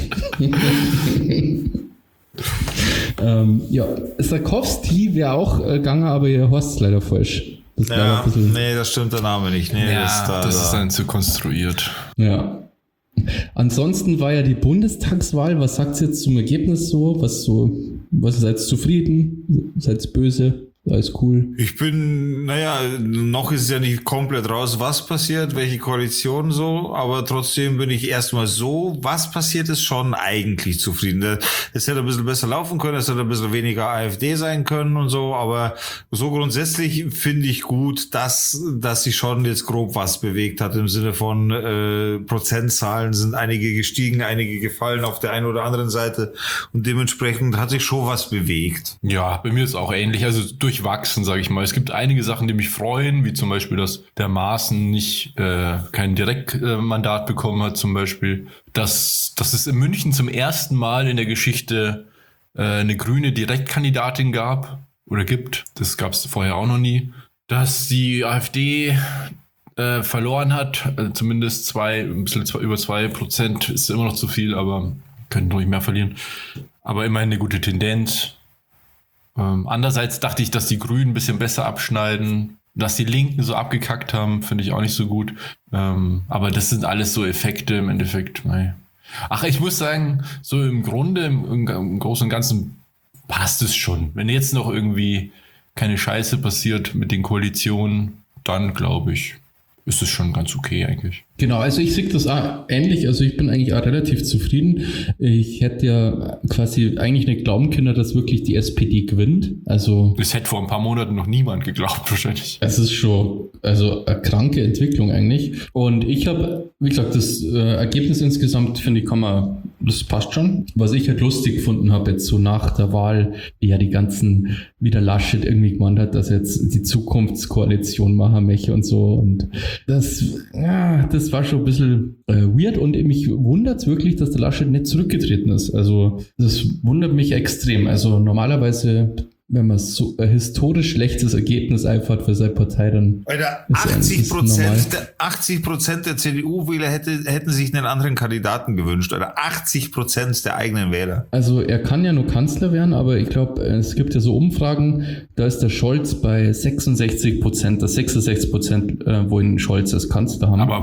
Ja, Sarkowski wäre auch gegangen, aber ihr Horst leider falsch. Das Ja, nee, das stimmt der Name nicht. Nee, Ja, das ist dann zu konstruiert. Ja. Ansonsten war ja die Bundestagswahl. Was sagt ihr jetzt zum Ergebnis so? Was seid ihr zufrieden? Seid ihr böse? Alles cool. Ich bin, noch ist es ja nicht komplett raus, was passiert, welche Koalition so, aber trotzdem bin ich erstmal so, was passiert ist, schon eigentlich zufrieden. Es hätte ein bisschen besser laufen können, es hätte ein bisschen weniger AfD sein können und so, aber so grundsätzlich finde ich gut, dass sich schon jetzt grob was bewegt hat im Sinne von Prozentzahlen sind einige gestiegen, einige gefallen auf der einen oder anderen Seite und dementsprechend hat sich schon was bewegt. Ja, bei mir ist auch ähnlich. Also durchwachsen, sage ich mal. Es gibt einige Sachen, die mich freuen, wie zum Beispiel, dass der Maaßen nicht kein Direktmandat bekommen hat, zum Beispiel. Dass es in München zum ersten Mal in der Geschichte eine grüne Direktkandidatin gab oder gibt. Das gab es vorher auch noch nie. Dass die AfD verloren hat, zumindest ein bisschen über 2%, ist immer noch zu viel, aber könnten ruhig mehr verlieren. Aber immerhin eine gute Tendenz. Andererseits dachte ich, dass die Grünen ein bisschen besser abschneiden, dass die Linken so abgekackt haben, finde ich auch nicht so gut. Aber das sind alles so Effekte im Endeffekt. Ach, ich muss sagen, so im Grunde, im Großen und Ganzen passt es schon. Wenn jetzt noch irgendwie keine Scheiße passiert mit den Koalitionen, dann glaube ich, ist es schon ganz okay eigentlich. Genau, also ich sehe das auch ähnlich, also ich bin eigentlich auch relativ zufrieden. Ich hätte ja quasi eigentlich nicht glauben können, dass wirklich die SPD gewinnt. Also das hätte vor ein paar Monaten noch niemand geglaubt wahrscheinlich. Es ist schon also eine kranke Entwicklung eigentlich. Und ich habe, wie gesagt, das Ergebnis insgesamt, finde ich, das passt schon. Was ich halt lustig gefunden habe jetzt so nach der Wahl, wie ja die ganzen, wie der Laschet irgendwie gemeint hat, dass jetzt die Zukunftskoalition machen möchte und so. Und das war schon ein bisschen weird und mich wundert es wirklich, dass der Laschet nicht zurückgetreten ist. Also das wundert mich extrem. Also normalerweise, wenn man so ein historisch schlechtes Ergebnis einfährt für seine Partei, dann Alter, ist 80% der CDU-Wähler hätten sich einen anderen Kandidaten gewünscht. Oder 80% der eigenen Wähler. Also er kann ja nur Kanzler werden, aber ich glaube, es gibt ja so Umfragen, da ist der Scholz bei 66%, dass 66% wollen Scholz als Kanzler haben. Aber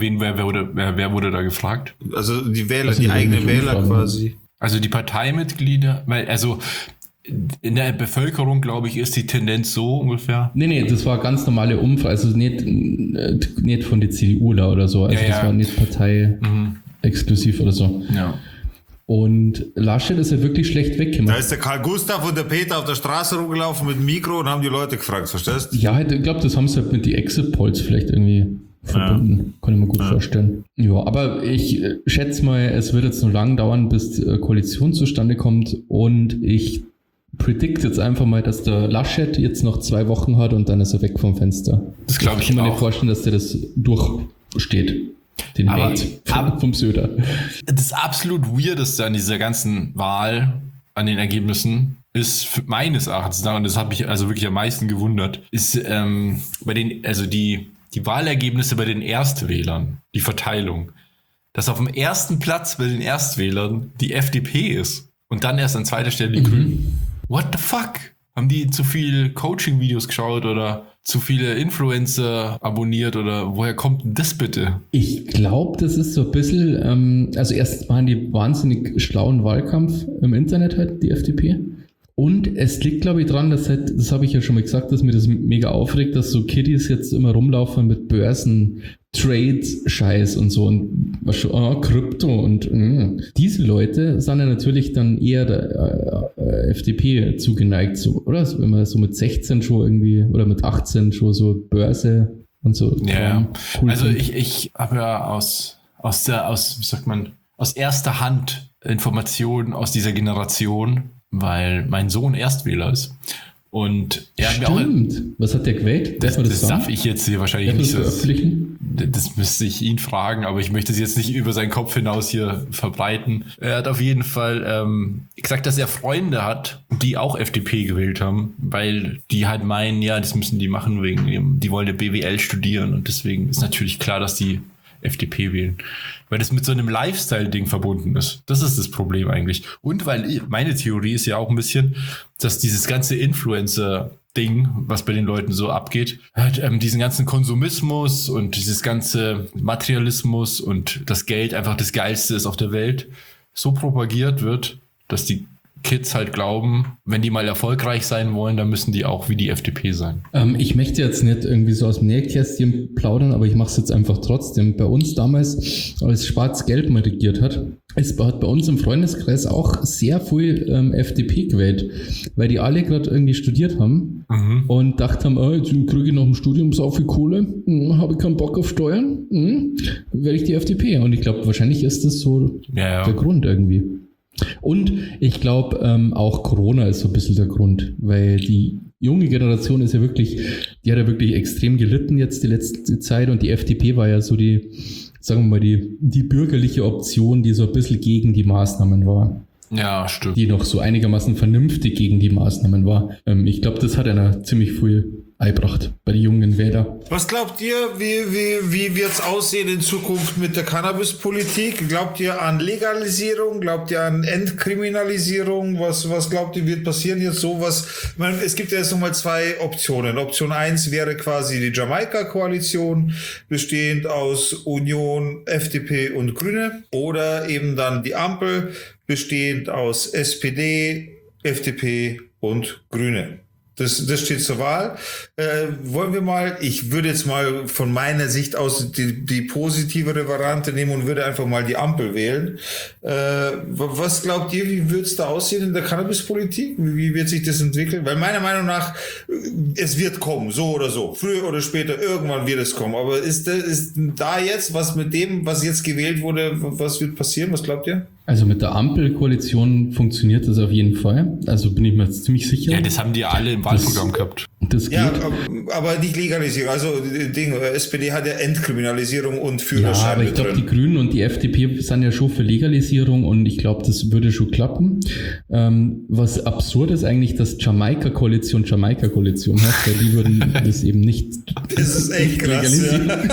wer wurde da gefragt? Also die Wähler, die eigenen Wähler quasi. Also die Parteimitglieder, also in der Bevölkerung, glaube ich, ist die Tendenz so ungefähr. Nee, das war ganz normale Umfrage, also nicht von der CDU oder so, also das war nicht parteiexklusiv oder so. Ja. Und Laschet ist ja wirklich schlecht weggemacht. Da ist der Karl Gustav und der Peter auf der Straße rumgelaufen mit dem Mikro und haben die Leute gefragt, verstehst du? Ja, ich glaube, das haben sie halt mit die Exit-Polls vielleicht irgendwie verbunden. Ja. Kann ich mir gut vorstellen. Ja, aber ich schätze mal, es wird jetzt noch lang dauern, bis die Koalition zustande kommt und ich predict jetzt einfach mal, dass der Laschet jetzt noch 2 Wochen hat und dann ist er weg vom Fenster. Das glaube ich auch. Ich kann mir nicht vorstellen, dass der das durchsteht. Den Hate vom Söder. Das absolut Weirdeste an dieser ganzen Wahl, an den Ergebnissen, ist meines Erachtens, und das hat mich also wirklich am meisten gewundert, ist die Wahlergebnisse bei den Erstwählern, die Verteilung. Dass auf dem ersten Platz bei den Erstwählern die FDP ist und dann erst an zweiter Stelle die Grünen. What the fuck? Haben die zu viel Coaching-Videos geschaut oder zu viele Influencer abonniert oder woher kommt denn das bitte? Ich glaube, das ist so ein bisschen, also erst waren die wahnsinnig schlauen Wahlkampf im Internet halt, die FDP. Und es liegt, glaube ich, dran, dass halt, das habe ich ja schon mal gesagt, dass mir das mega aufregt, dass so Kiddies jetzt immer rumlaufen mit Börsen-Trades-Scheiß und so und Krypto und diese Leute sind ja natürlich dann eher der FDP zugeneigt, so, oder? Wenn man so mit 16 schon irgendwie oder mit 18 schon so Börse und so. Ja, cool. Also ich habe ja aus erster Hand Informationen aus dieser Generation, weil mein Sohn Erstwähler ist. Und er hat mir auch. Was hat der gewählt? Das darf ich jetzt hier wahrscheinlich nicht so. Das müsste ich ihn fragen, aber ich möchte es jetzt nicht über seinen Kopf hinaus hier verbreiten. Er hat auf jeden Fall gesagt, dass er Freunde hat, die auch FDP gewählt haben, weil die halt meinen, ja, das müssen die machen, die wollen ja BWL studieren und deswegen ist natürlich klar, dass die FDP wählen. Weil das mit so einem Lifestyle-Ding verbunden ist. Das ist das Problem eigentlich. Und weil meine Theorie ist ja auch ein bisschen, dass dieses ganze Influencer-Ding, was bei den Leuten so abgeht, halt, diesen ganzen Konsumismus und dieses ganze Materialismus und das Geld einfach das Geilste ist auf der Welt, so propagiert wird, dass die Kids halt glauben, wenn die mal erfolgreich sein wollen, dann müssen die auch wie die FDP sein. Ich möchte jetzt nicht irgendwie so aus dem Nähkästchen plaudern, aber ich mache es jetzt einfach trotzdem. Bei uns damals, als Schwarz-Gelb mal regiert hat, hat bei uns im Freundeskreis auch sehr viel FDP gewählt, weil die alle gerade irgendwie studiert haben und dachten haben, jetzt kriege ich nach dem Studium so viel Kohle, habe ich keinen Bock auf Steuern, wähle ich die FDP. Und ich glaube, wahrscheinlich ist das so der Grund irgendwie. Und ich glaube, auch Corona ist so ein bisschen der Grund, weil die junge Generation ist ja wirklich, die hat ja wirklich extrem gelitten jetzt die letzte Zeit und die FDP war ja so die, sagen wir mal, die bürgerliche Option, die so ein bisschen gegen die Maßnahmen war. Ja, stimmt. Die noch so einigermaßen vernünftig gegen die Maßnahmen war. Ich glaube, das hat einer ziemlich viel eingebracht bei den jungen Wählern. Was glaubt ihr, wie wird's aussehen in Zukunft mit der Cannabispolitik? Glaubt ihr an Legalisierung? Glaubt ihr an Entkriminalisierung? Was glaubt ihr, wird passieren jetzt so? Ich meine, es gibt ja jetzt nochmal 2 Optionen. Option 1 wäre quasi die Jamaika-Koalition, bestehend aus Union, FDP und Grüne. Oder eben dann die Ampel, bestehend aus SPD, FDP und Grüne. Das steht zur Wahl. Wollen wir mal, ich würde jetzt mal von meiner Sicht aus die positivere Variante nehmen und würde einfach mal die Ampel wählen. Was glaubt ihr, wie wird es da aussehen in der Cannabispolitik? Wie wird sich das entwickeln? Weil meiner Meinung nach, es wird kommen, so oder so. Früher oder später, irgendwann wird es kommen. Aber ist da jetzt was mit dem, was jetzt gewählt wurde, was wird passieren? Was glaubt ihr? Also mit der Ampelkoalition funktioniert das auf jeden Fall. Also bin ich mir jetzt ziemlich sicher. Ja, das haben die alle im Wahlprogramm gehabt. Das geht. Ja, aber nicht Legalisierung. Also SPD hat ja Entkriminalisierung und Führerschein. Ja, aber ich glaube, die Grünen und die FDP sind ja schon für Legalisierung und ich glaube, das würde schon klappen. Was absurd ist eigentlich, dass Jamaika-Koalition heißt, weil die würden das eben nicht das ist echt krass, legalisieren. Ja.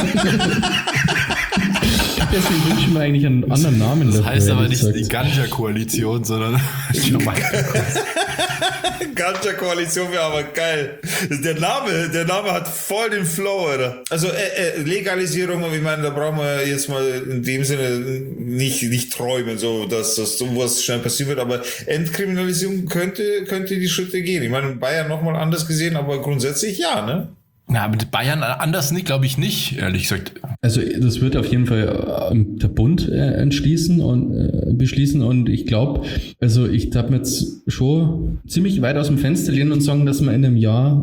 Deswegen wünschen wir eigentlich einen anderen Namen. Das dafür, heißt aber nicht gesagt. die Ganja-Koalition, sondern Jamaika-Koalition. Ganja-Koalition wäre aber geil. Der Name hat voll den Flow, oder? Also Legalisierung, ich meine, da brauchen wir jetzt mal in dem Sinne nicht träumen, so dass sowas schnell passieren wird, aber Entkriminalisierung könnte die Schritte gehen. Ich meine, in Bayern nochmal anders gesehen, aber grundsätzlich ja, ne? Na, mit Bayern anders nicht, glaube ich nicht, ehrlich gesagt. Also das wird auf jeden Fall der Bund beschließen und ich glaube, also ich darf mir jetzt schon ziemlich weit aus dem Fenster lehnen und sagen, dass wir in einem Jahr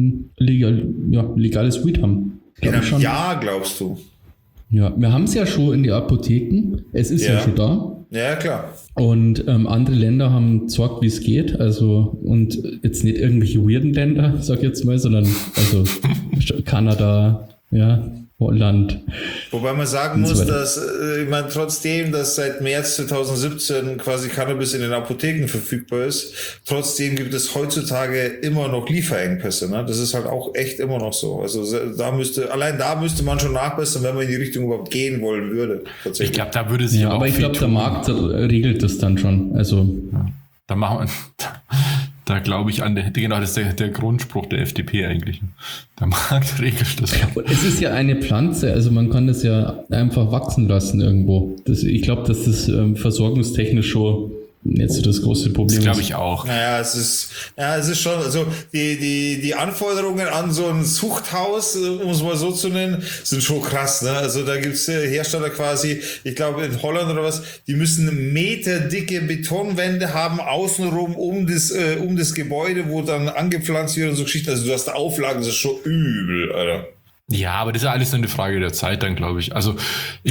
legales Weed haben. In einem Jahr, glaubst du? Ja, wir haben es ja schon in die Apotheken, es ist ja schon da. Ja, klar. Und andere Länder haben gesagt, wie es geht, also und jetzt nicht irgendwelche weirden Länder, sag ich jetzt mal, sondern also Kanada, ja, Holland. Wobei man sagen muss, dass ich meine, trotzdem, dass seit März 2017 quasi Cannabis in den Apotheken verfügbar ist, trotzdem gibt es heutzutage immer noch Lieferengpässe. Ne? Das ist halt auch echt immer noch so. Also da müsste man schon nachbessern, wenn man in die Richtung überhaupt gehen wollen würde. Ich glaube, da würde sich ja, auch aber ich glaube, der Markt regelt das dann schon. Also ja. Da machen wir. Da glaube ich an genau, das ist der Grundspruch der FDP eigentlich. Der Markt regelt das. Es ist ja eine Pflanze, also man kann das ja einfach wachsen lassen irgendwo. Ich glaube, dass das versorgungstechnisch schon nicht so das große Problem ist. Das glaube ich auch. Naja, es ist schon, also die Anforderungen an so ein Zuchthaus, um es mal so zu nennen, sind schon krass, ne? Also da gibt's Hersteller quasi, ich glaube in Holland oder was, die müssen meterdicke Betonwände haben, außenrum um das Gebäude, wo dann angepflanzt wird und so Geschichten. Also du hast da Auflagen, das ist schon übel, Alter. Ja, aber das ist ja alles eine Frage der Zeit dann, glaube ich. Also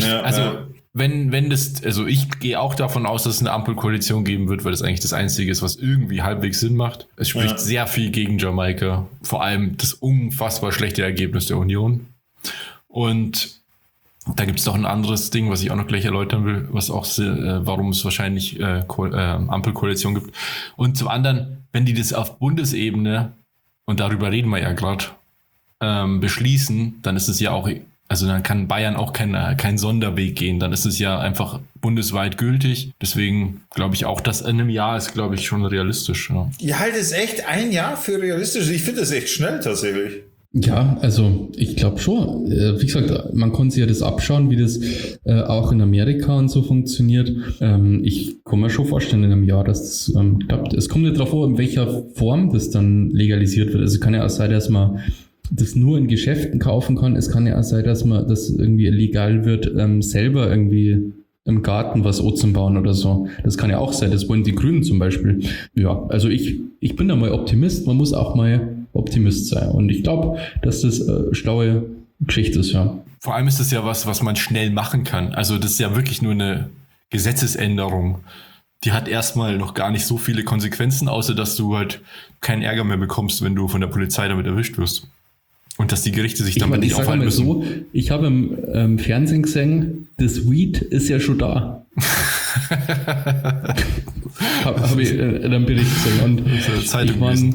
wenn das, also ich gehe auch davon aus, dass es eine Ampelkoalition geben wird, weil das eigentlich das Einzige ist, was irgendwie halbwegs Sinn macht. Es spricht sehr viel gegen Jamaika, vor allem das unfassbar schlechte Ergebnis der Union. Und da gibt es noch ein anderes Ding, was ich auch noch gleich erläutern will, was auch warum es wahrscheinlich Ampelkoalition gibt. Und zum anderen, wenn die das auf Bundesebene, und darüber reden wir ja gerade, beschließen, dann ist es ja auch, also dann kann Bayern auch kein Sonderweg gehen, dann ist es ja einfach bundesweit gültig. Deswegen glaube ich auch, dass in einem Jahr ist, glaube ich, schon realistisch. Ja. Ihr haltet es echt ein Jahr für realistisch? Ich finde das echt schnell tatsächlich. Ja, also ich glaube schon. Wie gesagt, man konnte sich ja das abschauen, wie das auch in Amerika und so funktioniert. Ich kann mir schon vorstellen in einem Jahr, dass das klappt. Es kommt nicht darauf an, in welcher Form das dann legalisiert wird. Also kann ja auch sein, dass man das nur in Geschäften kaufen kann. Es kann ja auch sein, dass man das irgendwie legal wird, selber irgendwie im Garten was bauen oder so. Das kann ja auch sein. Das wollen die Grünen zum Beispiel. Ja, also ich bin da mal Optimist. Man muss auch mal Optimist sein. Und ich glaube, dass das schlaue Geschichte ist, ja. Vor allem ist das ja was man schnell machen kann. Also das ist ja wirklich nur eine Gesetzesänderung. Die hat erstmal noch gar nicht so viele Konsequenzen, außer dass du halt keinen Ärger mehr bekommst, wenn du von der Polizei damit erwischt wirst. Und dass die Gerichte sich damit nicht aufhalten müssen. So, ich habe im Fernsehen gesehen, das Weed ist ja schon da. habe ich in einem Bericht gesehen. Und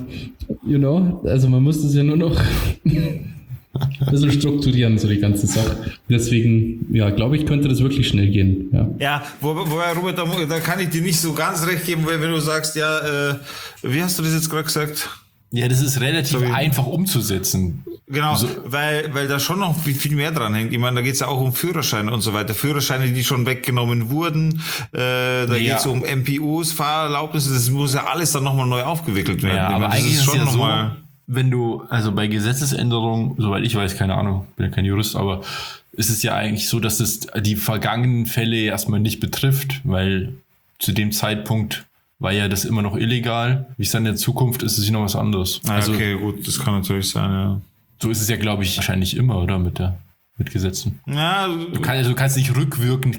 Also man muss das ja nur noch ein bisschen strukturieren, so die ganze Sache. Deswegen, ja, glaube ich, könnte das wirklich schnell gehen. Ja, wobei, Robert, da kann ich dir nicht so ganz recht geben, weil wenn du sagst, ja, wie hast du das jetzt gerade gesagt? Ja, das ist relativ einfach umzusetzen. Genau, weil da schon noch viel mehr dran hängt. Ich meine, da geht es ja auch um Führerscheine und so weiter. Führerscheine, die schon weggenommen wurden. Geht es um MPUs, Fahrerlaubnisse. Das muss ja alles dann nochmal neu aufgewickelt werden. Ja, aber das eigentlich ist es ja so, mal, wenn du, also bei Gesetzesänderungen, soweit ich weiß, keine Ahnung, bin ja kein Jurist, aber ist es ja eigentlich so, dass es die vergangenen Fälle erstmal nicht betrifft, weil zu dem Zeitpunkt war ja das immer noch illegal. Wie es dann in der Zukunft ist, ist es noch was anderes. Also, okay, gut, das kann natürlich sein, ja. So ist es ja, glaube ich, wahrscheinlich immer, oder? Mit Gesetzen. Ja, Du kannst nicht rückwirkend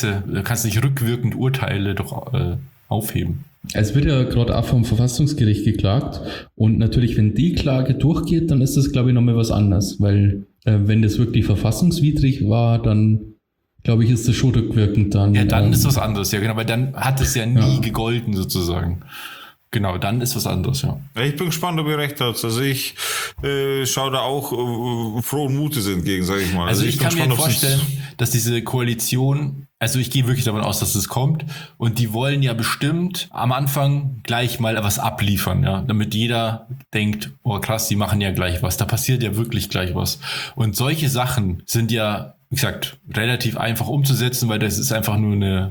Urteile doch aufheben. Es wird ja gerade auch vom Verfassungsgericht geklagt und natürlich, wenn die Klage durchgeht, dann ist das, glaube ich, nochmal was anderes, weil wenn das wirklich verfassungswidrig war, dann glaube ich, ist das schon rückwirkend dann. Ja, dann ist was anderes, ja genau, weil dann hat es ja nie gegolten sozusagen. Genau, dann ist was anderes, ja. Ich bin gespannt, ob ihr recht habt. Also ich schaue da auch frohen Mutes entgegen, sage ich mal. Also ich bin kann mir vorstellen, dass diese Koalition, also ich gehe wirklich davon aus, dass es kommt und die wollen ja bestimmt am Anfang gleich mal was abliefern, ja, damit jeder denkt, oh krass, die machen ja gleich was, da passiert ja wirklich gleich was. Und solche Sachen sind ja, wie gesagt, relativ einfach umzusetzen, weil das ist einfach nur eine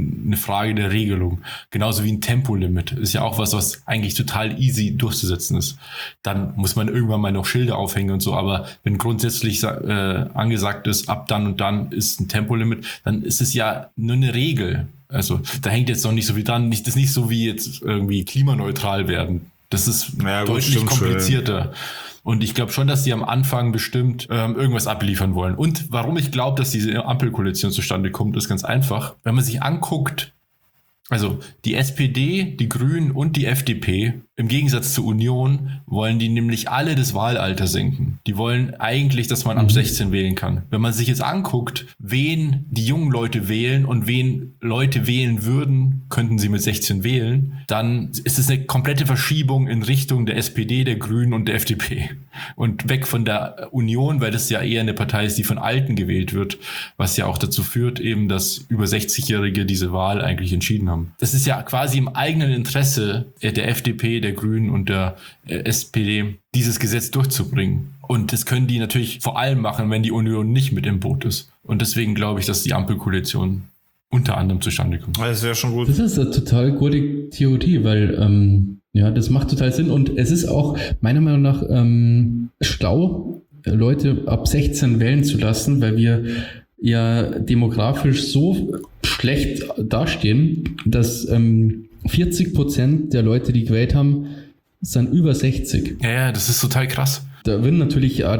Frage der Regelung. Genauso wie ein Tempolimit. Ist ja auch was eigentlich total easy durchzusetzen ist. Dann muss man irgendwann mal noch Schilder aufhängen und so, aber wenn grundsätzlich angesagt ist, ab dann und dann ist ein Tempolimit, dann ist es ja nur eine Regel. Also da hängt jetzt noch nicht so viel dran. Das ist nicht so wie jetzt irgendwie klimaneutral werden. Das ist deutlich komplizierter. Und ich glaube schon, dass die am Anfang bestimmt irgendwas abliefern wollen. Und warum ich glaube, dass diese Ampelkoalition zustande kommt, ist ganz einfach. Wenn man sich anguckt, also die SPD, die Grünen und die FDP, im Gegensatz zur Union, wollen die nämlich alle das Wahlalter senken. Die wollen eigentlich, dass man ab 16 wählen kann. Wenn man sich jetzt anguckt, wen die jungen Leute wählen und wen Leute wählen würden, könnten sie mit 16 wählen, dann ist es eine komplette Verschiebung in Richtung der SPD, der Grünen und der FDP. Und weg von der Union, weil das ja eher eine Partei ist, die von Alten gewählt wird, was ja auch dazu führt, eben, dass über 60-Jährige diese Wahl eigentlich entschieden haben. Das ist ja quasi im eigenen Interesse der FDP, der Grünen und der SPD, dieses Gesetz durchzubringen. Und das können die natürlich vor allem machen, wenn die Union nicht mit im Boot ist. Und deswegen glaube ich, dass die Ampelkoalition unter anderem zustande kommt. Das wäre schon gut. Das ist eine total gute Theorie, weil das macht total Sinn. Und es ist auch meiner Meinung nach schlau, Leute ab 16 wählen zu lassen, weil wir ja demografisch so schlecht dastehen, dass 40% der Leute, die gewählt haben, sind über 60. Ja, das ist total krass. Da wird natürlich auch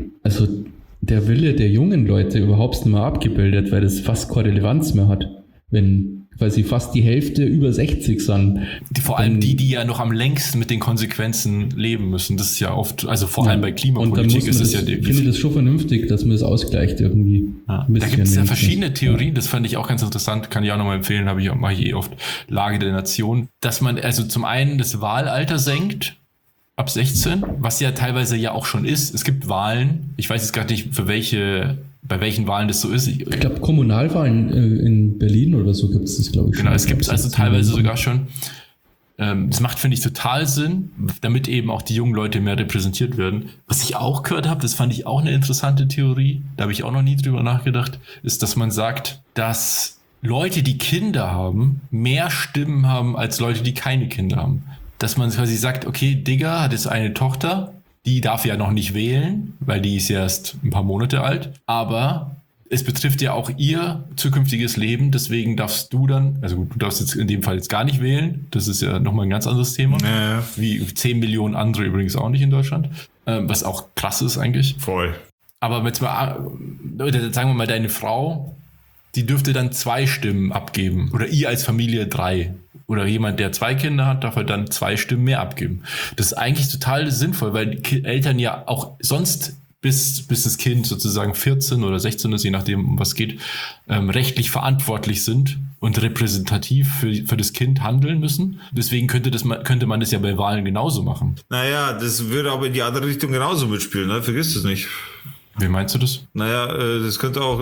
der Wille der jungen Leute überhaupt nicht mehr abgebildet, weil das fast keine Relevanz mehr hat, weil sie fast die Hälfte über 60 sind. Vor allem die ja noch am längsten mit den Konsequenzen leben müssen. Das ist ja oft, also vor allem bei Klimapolitik ist es ja... Ich finde das schon vernünftig, dass man das ausgleicht irgendwie. Ja. Da gibt es ja verschiedene Theorien, das fand ich auch ganz interessant, kann ich auch nochmal empfehlen, mache ich oft, Lage der Nation, dass man also zum einen das Wahlalter senkt, ab 16, was ja teilweise ja auch schon ist. Es gibt Wahlen, ich weiß jetzt gar nicht, bei welchen Wahlen das so ist. Ich glaube, Kommunalwahlen in Berlin oder so gibt es das, glaube ich. Genau, es gibt es also teilweise sogar schon. Das macht, finde ich, total Sinn, damit eben auch die jungen Leute mehr repräsentiert werden. Was ich auch gehört habe, das fand ich auch eine interessante Theorie, da habe ich auch noch nie drüber nachgedacht, ist, dass man sagt, dass Leute, die Kinder haben, mehr Stimmen haben als Leute, die keine Kinder haben. Dass man quasi sagt, okay, Digga hat jetzt eine Tochter, die darf ja noch nicht wählen, weil die ist ja erst ein paar Monate alt, aber es betrifft ja auch ihr zukünftiges Leben, deswegen darfst du dann, also gut, du darfst jetzt in dem Fall jetzt gar nicht wählen, das ist ja nochmal ein ganz anderes Thema, wie 10 Millionen andere übrigens auch nicht in Deutschland, was auch krass ist eigentlich. Voll. Aber jetzt mal, sagen wir mal, deine Frau, die dürfte dann 2 Stimmen abgeben oder ihr als Familie 3. Oder jemand, der 2 Kinder hat, darf halt dann 2 Stimmen mehr abgeben. Das ist eigentlich total sinnvoll, weil die Eltern ja auch sonst bis das Kind sozusagen 14 oder 16 ist, je nachdem, um was geht, rechtlich verantwortlich sind und repräsentativ für das Kind handeln müssen. Deswegen könnte man das ja bei Wahlen genauso machen. Naja, das würde aber in die andere Richtung genauso mitspielen, ne? Vergiss es nicht. Wie meinst du das? Naja, das könnte auch,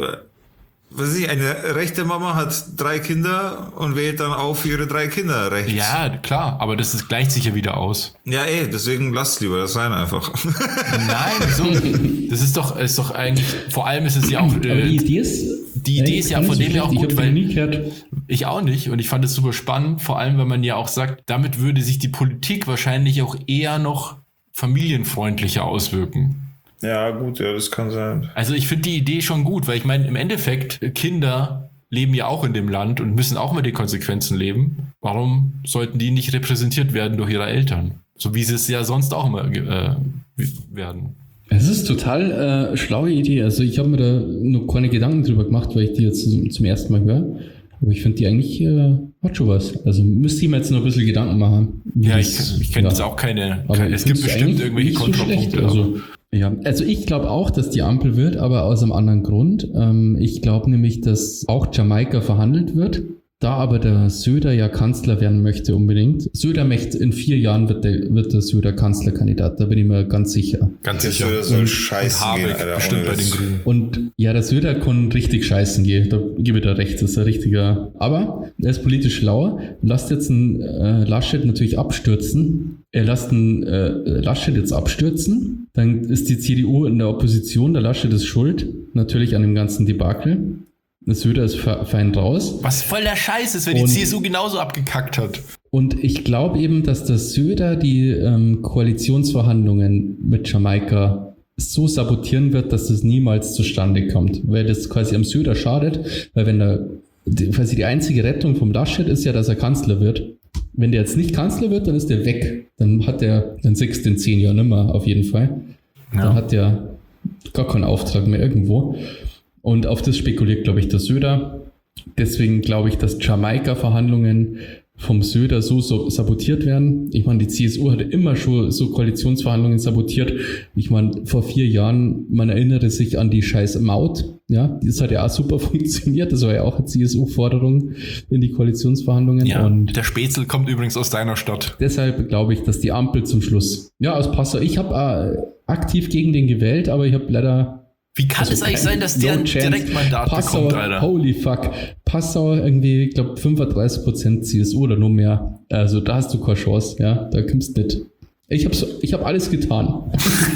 weiß ich, eine rechte Mama hat 3 Kinder und wählt dann auch für ihre 3 Kinder rechts. Ja, klar, aber das gleicht sich ja wieder aus. Ja, deswegen lasst lieber das sein einfach. Nein, wieso? Das ist doch eigentlich, vor allem ist es ja auch... Aber die Idee ist ja von dem ja auch gut, weil nie gehört. ich auch nicht und ich fand es super spannend, vor allem, wenn man ja auch sagt, damit würde sich die Politik wahrscheinlich auch eher noch familienfreundlicher auswirken. Ja, gut, ja, das kann sein. Also ich finde die Idee schon gut, weil ich meine, im Endeffekt, Kinder leben ja auch in dem Land und müssen auch mit den Konsequenzen leben. Warum sollten die nicht repräsentiert werden durch ihre Eltern? So wie sie es ja sonst auch immer werden. Es ist total schlaue Idee. Also ich habe mir da noch keine Gedanken drüber gemacht, weil ich die jetzt zum ersten Mal höre. Aber ich finde die eigentlich hat schon was. Also müsste ich mir jetzt noch ein bisschen Gedanken machen. Ja, ich kenne jetzt auch keine. Aber Es gibt bestimmt irgendwelche Kontrapunkte. Also ich glaube auch, dass die Ampel wird, aber aus einem anderen Grund. Ich glaube nämlich, dass auch Jamaika verhandelt wird. Da aber der Söder ja Kanzler werden möchte unbedingt. Söder möchte, in 4 Jahren wird der Söder Kanzlerkandidat, da bin ich mir ganz sicher. Ganz Der sicher. Söder soll scheißen Habeck gehen, Alter. bestimmt ohne bei den Witz. Grünen. Und ja, der Söder kann richtig scheißen gehen, da gebe ich da recht, das ist ein richtiger... Aber er ist politisch schlau, lasst jetzt einen Laschet natürlich abstürzen. Er lasst einen Laschet jetzt abstürzen, dann ist die CDU in der Opposition, der Laschet ist schuld, natürlich an dem ganzen Debakel. Der Söder ist fein raus. Was voll der Scheiß ist, wenn die CSU genauso abgekackt hat. Und ich glaube eben, dass der Söder die Koalitionsverhandlungen mit Jamaika so sabotieren wird, dass das niemals zustande kommt. Weil das quasi am Söder schadet, weil quasi die einzige Rettung vom Laschet ist ja, dass er Kanzler wird. Wenn der jetzt nicht Kanzler wird, dann ist der weg. Dann siegst du in 10 Jahren nimmer, auf jeden Fall. Ja. Dann hat der gar keinen Auftrag mehr irgendwo. Und auf das spekuliert, glaube ich, der Söder. Deswegen glaube ich, dass Jamaika-Verhandlungen vom Söder so sabotiert werden. Ich meine, die CSU hatte immer schon so Koalitionsverhandlungen sabotiert. Ich meine, vor 4 Jahren, man erinnere sich an die scheiß Maut. Ja, das hat ja auch super funktioniert. Das war ja auch eine CSU-Forderung in die Koalitionsverhandlungen. Ja, und der Spätzl kommt übrigens aus deiner Stadt. deshalb glaube ich, dass die Ampel zum Schluss... Ja, aus Passau. Ich habe aktiv gegen den gewählt, aber ich habe leider... Wie kann es eigentlich sein, dass der ein Direktmandat Passau, bekommt, Alter? holy fuck. Passau irgendwie, ich glaube 35% CSU oder nur mehr. Also da hast du keine Chance, ja, da kommst du nicht. Ich hab alles getan.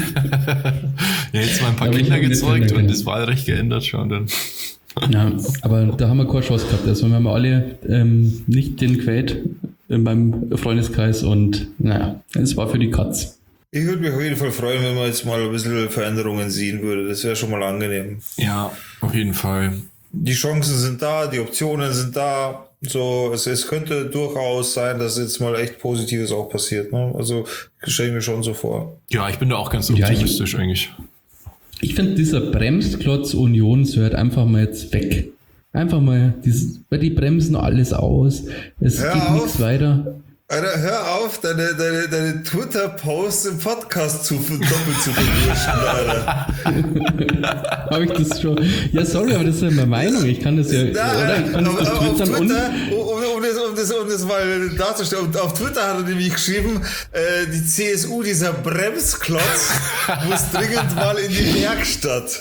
Ja, jetzt mal ein paar Aber ich Kinder hab nicht gezeugt geändert, und ja. das Wahlrecht geändert schon. Dann. Ja, aber da haben wir keine Chance gehabt. Also wir haben alle nicht den gewählt in meinem Freundeskreis und naja, es war für die Katz. Ich würde mich auf jeden Fall freuen, wenn man jetzt mal ein bisschen Veränderungen sehen würde. Das wäre schon mal angenehm. Ja, auf jeden Fall. Die Chancen sind da, die Optionen sind da. So, es könnte durchaus sein, dass jetzt mal echt Positives auch passiert. Ne? Also stelle ich mir schon so vor. Ja, ich bin da auch ganz Ja, optimistisch eigentlich. Ich finde, dieser Bremsklotz Union sollte einfach mal jetzt weg. Einfach mal, weil die bremsen alles aus. Es Hör geht auf. nichts weiter. Alter, hör auf, deine Twitter-Posts im Podcast doppelt zu verwirschen, Alter. Habe ich das schon? Ja, sorry, aber das ist ja meine Meinung. Ich kann das ja, oder? Ich kann das auf twittern und... Twitter, um das mal darzustellen, auf Twitter hat er nämlich geschrieben, die CSU, dieser Bremsklotz, muss dringend mal in die Werkstatt.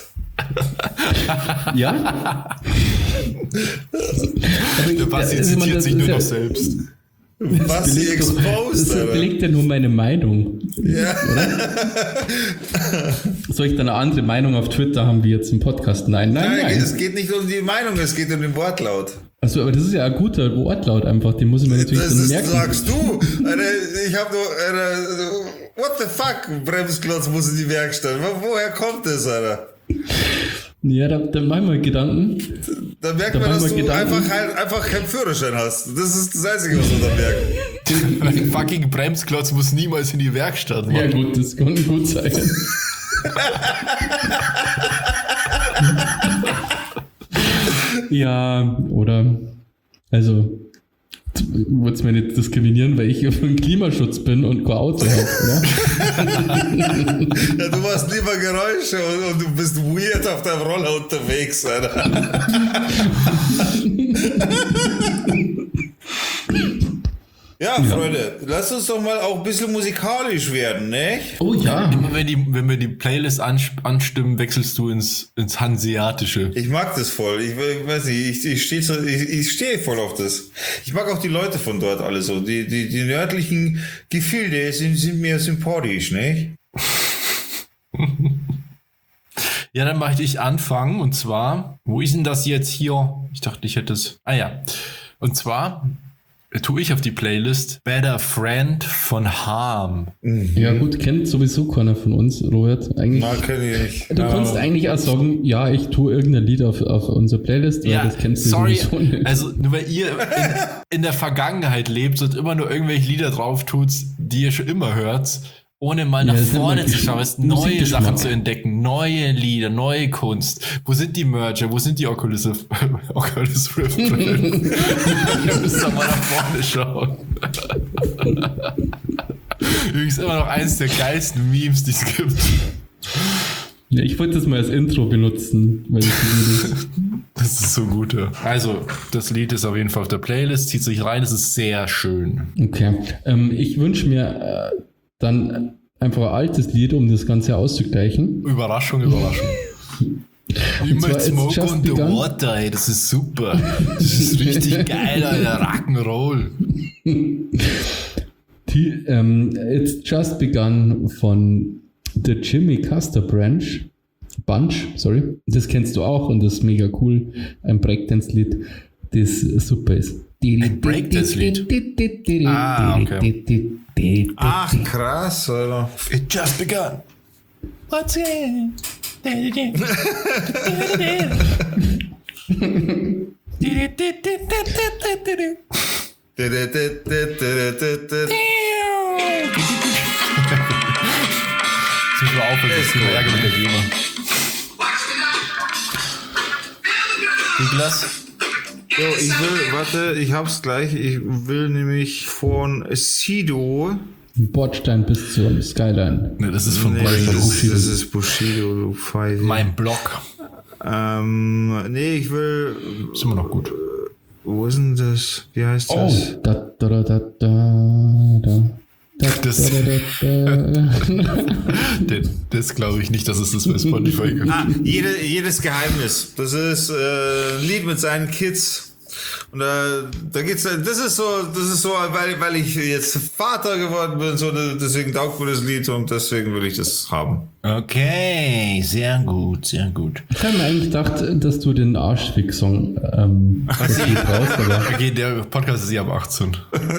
Ja? Der Basti zitiert sich nur noch selbst. Was die exposed, Das Alter. belegt ja nur meine Meinung. Ja. Soll ich dann eine andere Meinung auf Twitter haben wie jetzt im Podcast? Nein. Es geht nicht um die Meinung, es geht um den Wortlaut. Also, aber das ist ja ein guter Wortlaut einfach, den muss ich mir natürlich dann merken. Sagst du. Alter, ich hab nur, what the fuck, Bremsklotz muss in die Werkstatt. Woher kommt das, Alter? Ja, dann machen wir Gedanken. Da merkt Da man, dass machen wir du Gedanken. einfach keinen Führerschein hast. Das ist das Einzige, was man da merkt. Ein fucking Bremsklotz muss niemals in die Werkstatt, Mann. Ja gut, das kann gut sein. Ja, oder, also, du wolltest mir nicht diskriminieren, weil ich für den Klimaschutz bin und kein Auto habe, oder? Ja, du machst lieber Geräusche und du bist weird auf deinem Roller unterwegs, Alter. Ja, Freunde, lasst uns doch mal auch ein bisschen musikalisch werden, ne? Oh ja. Immer wenn wir die Playlist anstimmen, wechselst du ins Hanseatische. Ich mag das voll. Ich weiß nicht, ich stehe voll auf das. Ich mag auch die Leute von dort alle so. Die nördlichen Gefilde sind mir sympathisch, ne? Ja, dann möchte ich anfangen. Und zwar, wo ist denn das jetzt hier? Ich dachte, ich hätte es. Ah ja. Und zwar tue ich auf die Playlist Better Friend von Harm. Ja gut, kennt sowieso keiner von uns, Robert. Eigentlich, Na, kenn ich nicht. du kannst eigentlich auch sagen, ja, ich tue irgendein Lied auf unsere Playlist, weil das kennst du sowieso nicht. Also nur weil ihr in der Vergangenheit lebt und immer nur irgendwelche Lieder drauf tut, die ihr schon immer hört, ohne mal nach das ist vorne immer zu schauen, neue Sachen zu entdecken, neue Lieder, neue Kunst. Wo sind die Merger? Wo sind die Oculus Rift Brillen? Ihr müsst doch mal nach vorne schauen. Übrigens immer noch eins der geilsten Memes, die es gibt. Ja, ich wollte das mal als Intro benutzen, weil ich Das ist so gut, ja. Also, das Lied ist auf jeden Fall auf der Playlist, zieht sich rein, es ist sehr schön. Okay. Ich wünsche mir dann einfach ein altes Lied, um das Ganze auszugleichen. Überraschung, Überraschung. Und zwar Immer Smoke Just on the Begun. Water, ey, das ist super. Das ist richtig geil, Alter, Rock'n'Roll. It's Just Begun von The Jimmy Custer Bunch. Das kennst du auch und das ist mega cool. Ein Breakdance-Lied, das super ist. Ein Breakdance-Lied? Ah, okay. Ach, krass, Alter. It just begun. What's it? Jetzt müssen wir aufhören, das ist nur Ärger mit der GEMA. Niklas? So, ich hab's gleich. Ich will nämlich von Sido. Bordstein bis zur Skyline. Ne, das ist von Nee, Bushido. das ist Bushido, du Feige. Mein Blog. Nee, ich will. Ist immer noch gut. Wo ist denn das? Wie heißt Oh, das? Das- Das glaube ich nicht, dass es das bei Spotify gibt. Jedes Geheimnis. Das ist ein Lied mit seinen Kids. Und da geht's, das ist so, weil ich jetzt Vater geworden bin, so, deswegen taugt mir das Lied und deswegen will ich das haben. Okay, sehr gut, sehr gut. Ich habe mir eigentlich gedacht, dass du den Arschfick-Song das Lied brauchst, aber Okay, der Podcast ist ja ab 18.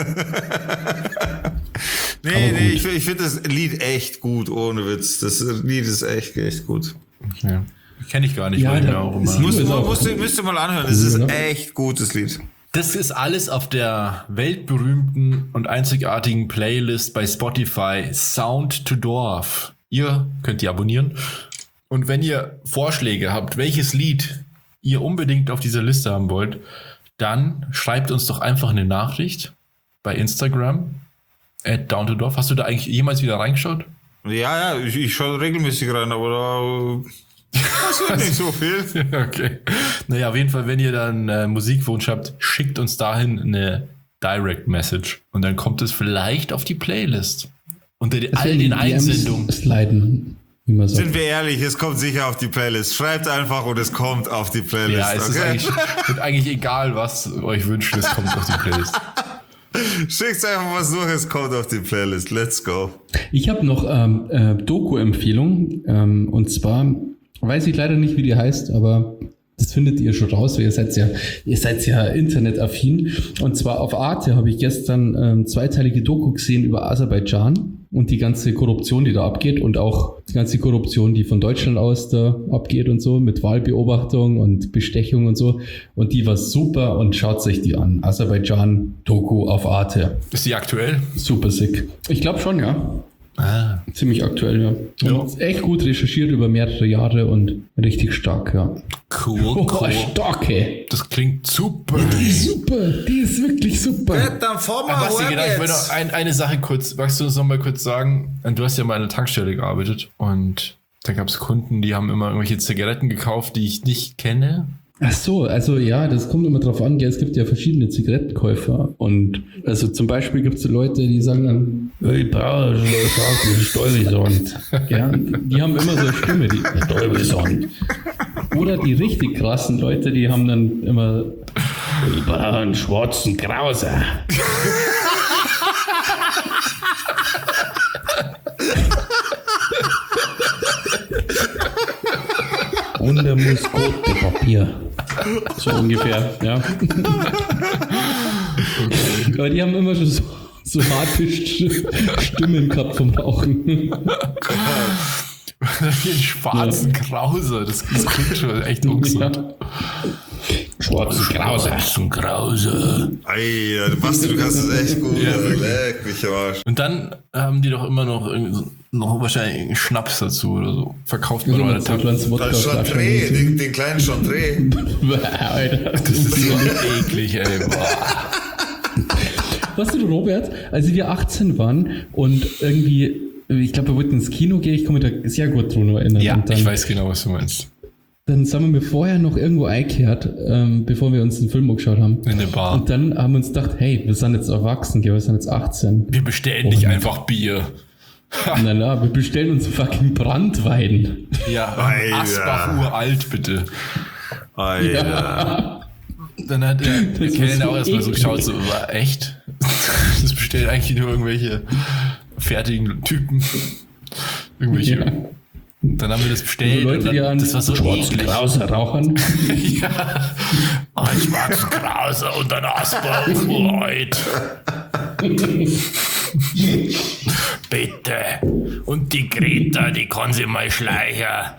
Nee, ich finde das Lied echt gut, ohne Witz. Das Lied ist echt gut. Okay. Kenne ich gar nicht, Ja, weil ich der- mir auch ist immer. gut. Müsst ihr mal anhören, das ist Ja. echt gutes Lied. Das ist alles auf der weltberühmten und einzigartigen Playlist bei Spotify Sound to Dorf. Ihr könnt die abonnieren. Und wenn ihr Vorschläge habt, welches Lied ihr unbedingt auf dieser Liste haben wollt, dann schreibt uns doch einfach eine Nachricht bei Instagram @downtodorf. Hast du da eigentlich jemals wieder reingeschaut? Ja, ich schaue regelmäßig rein, aber da passiert nicht so viel. Okay. Naja, auf jeden Fall, wenn ihr dann Musikwunsch habt, schickt uns dahin eine Direct Message und dann kommt es vielleicht auf die Playlist. Unter all den Einsendungen. Sliden, wie man sagt. Sind wir ehrlich, es kommt sicher auf die Playlist. Schreibt einfach und es kommt auf die Playlist. Ja, es ist eigentlich egal, was euch wünscht, es kommt auf die Playlist. Schickt einfach was durch, es kommt auf die Playlist. Let's go. Ich habe noch Doku-Empfehlung und zwar weiß ich leider nicht, wie die heißt, aber das findet ihr schon raus, weil ihr seid ja internetaffin. Und zwar auf Arte habe ich gestern zweiteilige Doku gesehen über Aserbaidschan und die ganze Korruption, die da abgeht und auch die ganze Korruption, die von Deutschland aus da abgeht und so mit Wahlbeobachtung und Bestechung und so. Und die war super und schaut euch die an. Aserbaidschan-Doku auf Arte. Ist die aktuell? Super sick. Ich glaube schon, ja. Ah. Ziemlich aktuell, ja. Und echt gut recherchiert über mehrere Jahre und richtig stark, ja. Cool. Stark, ey. Das klingt super. Super, die ist wirklich super. Dann fahr mal Aber Basti, heim genau, ich wollte noch eine Sache kurz, magst du uns noch mal kurz sagen? Du hast ja mal an der Tankstelle gearbeitet und da gab es Kunden, die haben immer irgendwelche Zigaretten gekauft, die ich nicht kenne. Ach so, also ja, das kommt immer drauf an, gell, es gibt ja verschiedene Zigarettenkäufer und also zum Beispiel gibt es Leute, die sagen dann, ich brauche Stolbisond. Ja, die haben immer so eine Stimme, die Stolbisond. Oder die richtig krassen Leute, die haben dann immer, ich brauche einen schwarzen Krauser. Und er muss gut Papier. So ungefähr, ja. Aber die haben immer schon so harte Stimmen gehabt vom Rauchen. Wie einen schwarzen Krauser, das klingt schon echt ungesund. Ja. Schwarzen Krauser. Schwarzen Krauser. Ey, Basti, du kannst es echt gut. Ja, Leck mich am Arsch. Und dann haben die doch immer noch wahrscheinlich einen Schnaps dazu oder so. Verkauft man eure Tappen. Das Chantre, den kleinen Chantre. Alter. Das ist so eklig, ey. Boah. Weißt du, Robert, als wir 18 waren und irgendwie, ich glaube, wir wollten ins Kino gehen, ich kann mich da sehr gut dran erinnern. Ja, und dann, ich weiß genau, was du meinst. Dann sind wir vorher noch irgendwo eingekehrt, bevor wir uns den Film angeschaut haben. In der Bar. Und dann haben wir uns gedacht, hey, wir sind jetzt erwachsen, wir sind jetzt 18. Wir bestellen nicht einfach Bier. Na, wir bestellen uns fucking Brandwein. Ja, Alter. Asbach uralt, bitte. Alter. Dann hat der Das Kellner ist so auch erstmal so eklig. geschaut, so, war echt? Das bestellt eigentlich nur irgendwelche fertigen Typen. Irgendwelche. Ja. Dann haben wir das bestellt. Also Leute, und die dann, an das war so eklig. Krauser rauchen. Ja. Ein schwarzen Krauser und ein Asbach uralt. Bitte. Und die Greta, die kann sie mal schleichen.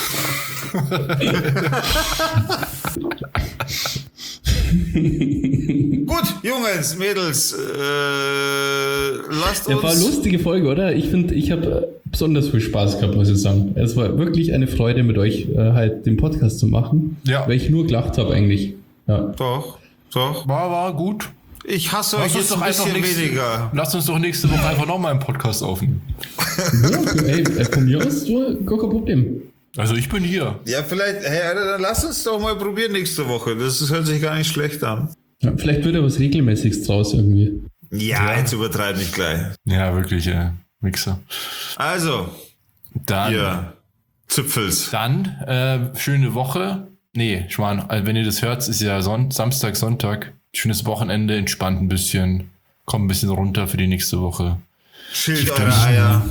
Gut, Jungs, Mädels, lasst Das war eine uns... lustige Folge, oder? Ich finde, ich habe besonders viel Spaß gehabt, muss ich sagen. Es war wirklich eine Freude, mit euch halt den Podcast zu machen. Ja. Weil ich nur gelacht habe eigentlich. Ja. Doch. War gut. Ich hasse Lass euch uns jetzt doch ein einfach bisschen nächste, weniger. Lass uns doch nächste Woche einfach nochmal einen Podcast aufnehmen. Ja, ey, von mir aus gar kein Problem. Also ich bin hier. Ja, vielleicht, hey, Alter, dann lass uns doch mal probieren nächste Woche. Das hört sich gar nicht schlecht an. Ja, vielleicht wird ja was Regelmäßiges draus irgendwie. Ja, jetzt übertreib nicht gleich. Ja, wirklich, Mixer. Also, Dann, ihr Zipfels. Schöne Woche. Nee, Schwan, also wenn ihr das hört, ist ja Samstag, Sonntag. Schönes Wochenende, entspannt ein bisschen. Kommt ein bisschen runter für die nächste Woche. Schild eure Eier.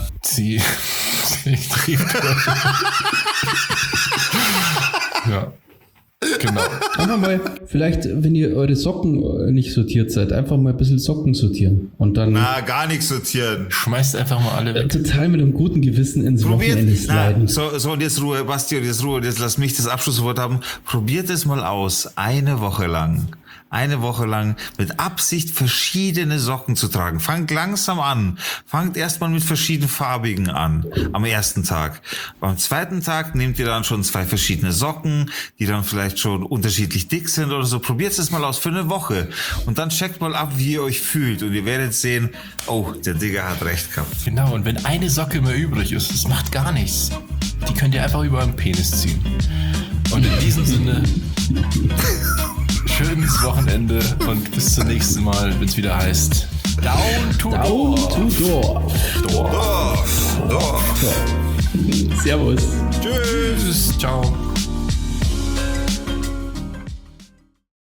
Ja, genau. Einfach mal, vielleicht, wenn ihr eure Socken nicht sortiert seid, einfach mal ein bisschen Socken sortieren. Und dann Na, gar nichts sortieren. Schmeißt einfach mal alle weg. total mit einem guten Gewissen ins Wochenende sliden. So, und jetzt Ruhe, Basti, und jetzt Ruhe, und jetzt lass mich das Abschlusswort haben. Probiert es mal aus, eine Woche lang mit Absicht verschiedene Socken zu tragen. Fangt langsam an. Fangt erstmal mit verschiedenen farbigen an am ersten Tag. Beim zweiten Tag nehmt ihr dann schon 2 verschiedene Socken, die dann vielleicht schon unterschiedlich dick sind oder so. Probiert es mal aus für eine Woche. Und dann checkt mal ab, wie ihr euch fühlt. Und ihr werdet sehen, oh, der Digger hat recht gehabt. Genau, und wenn eine Socke mehr übrig ist, das macht gar nichts. Die könnt ihr einfach über euren Penis ziehen. Und in diesem Sinne, schönes Wochenende und bis zum nächsten Mal, wenn es wieder heißt Down to Dorf. Dorf. Servus. Tschüss. Tschüss, ciao.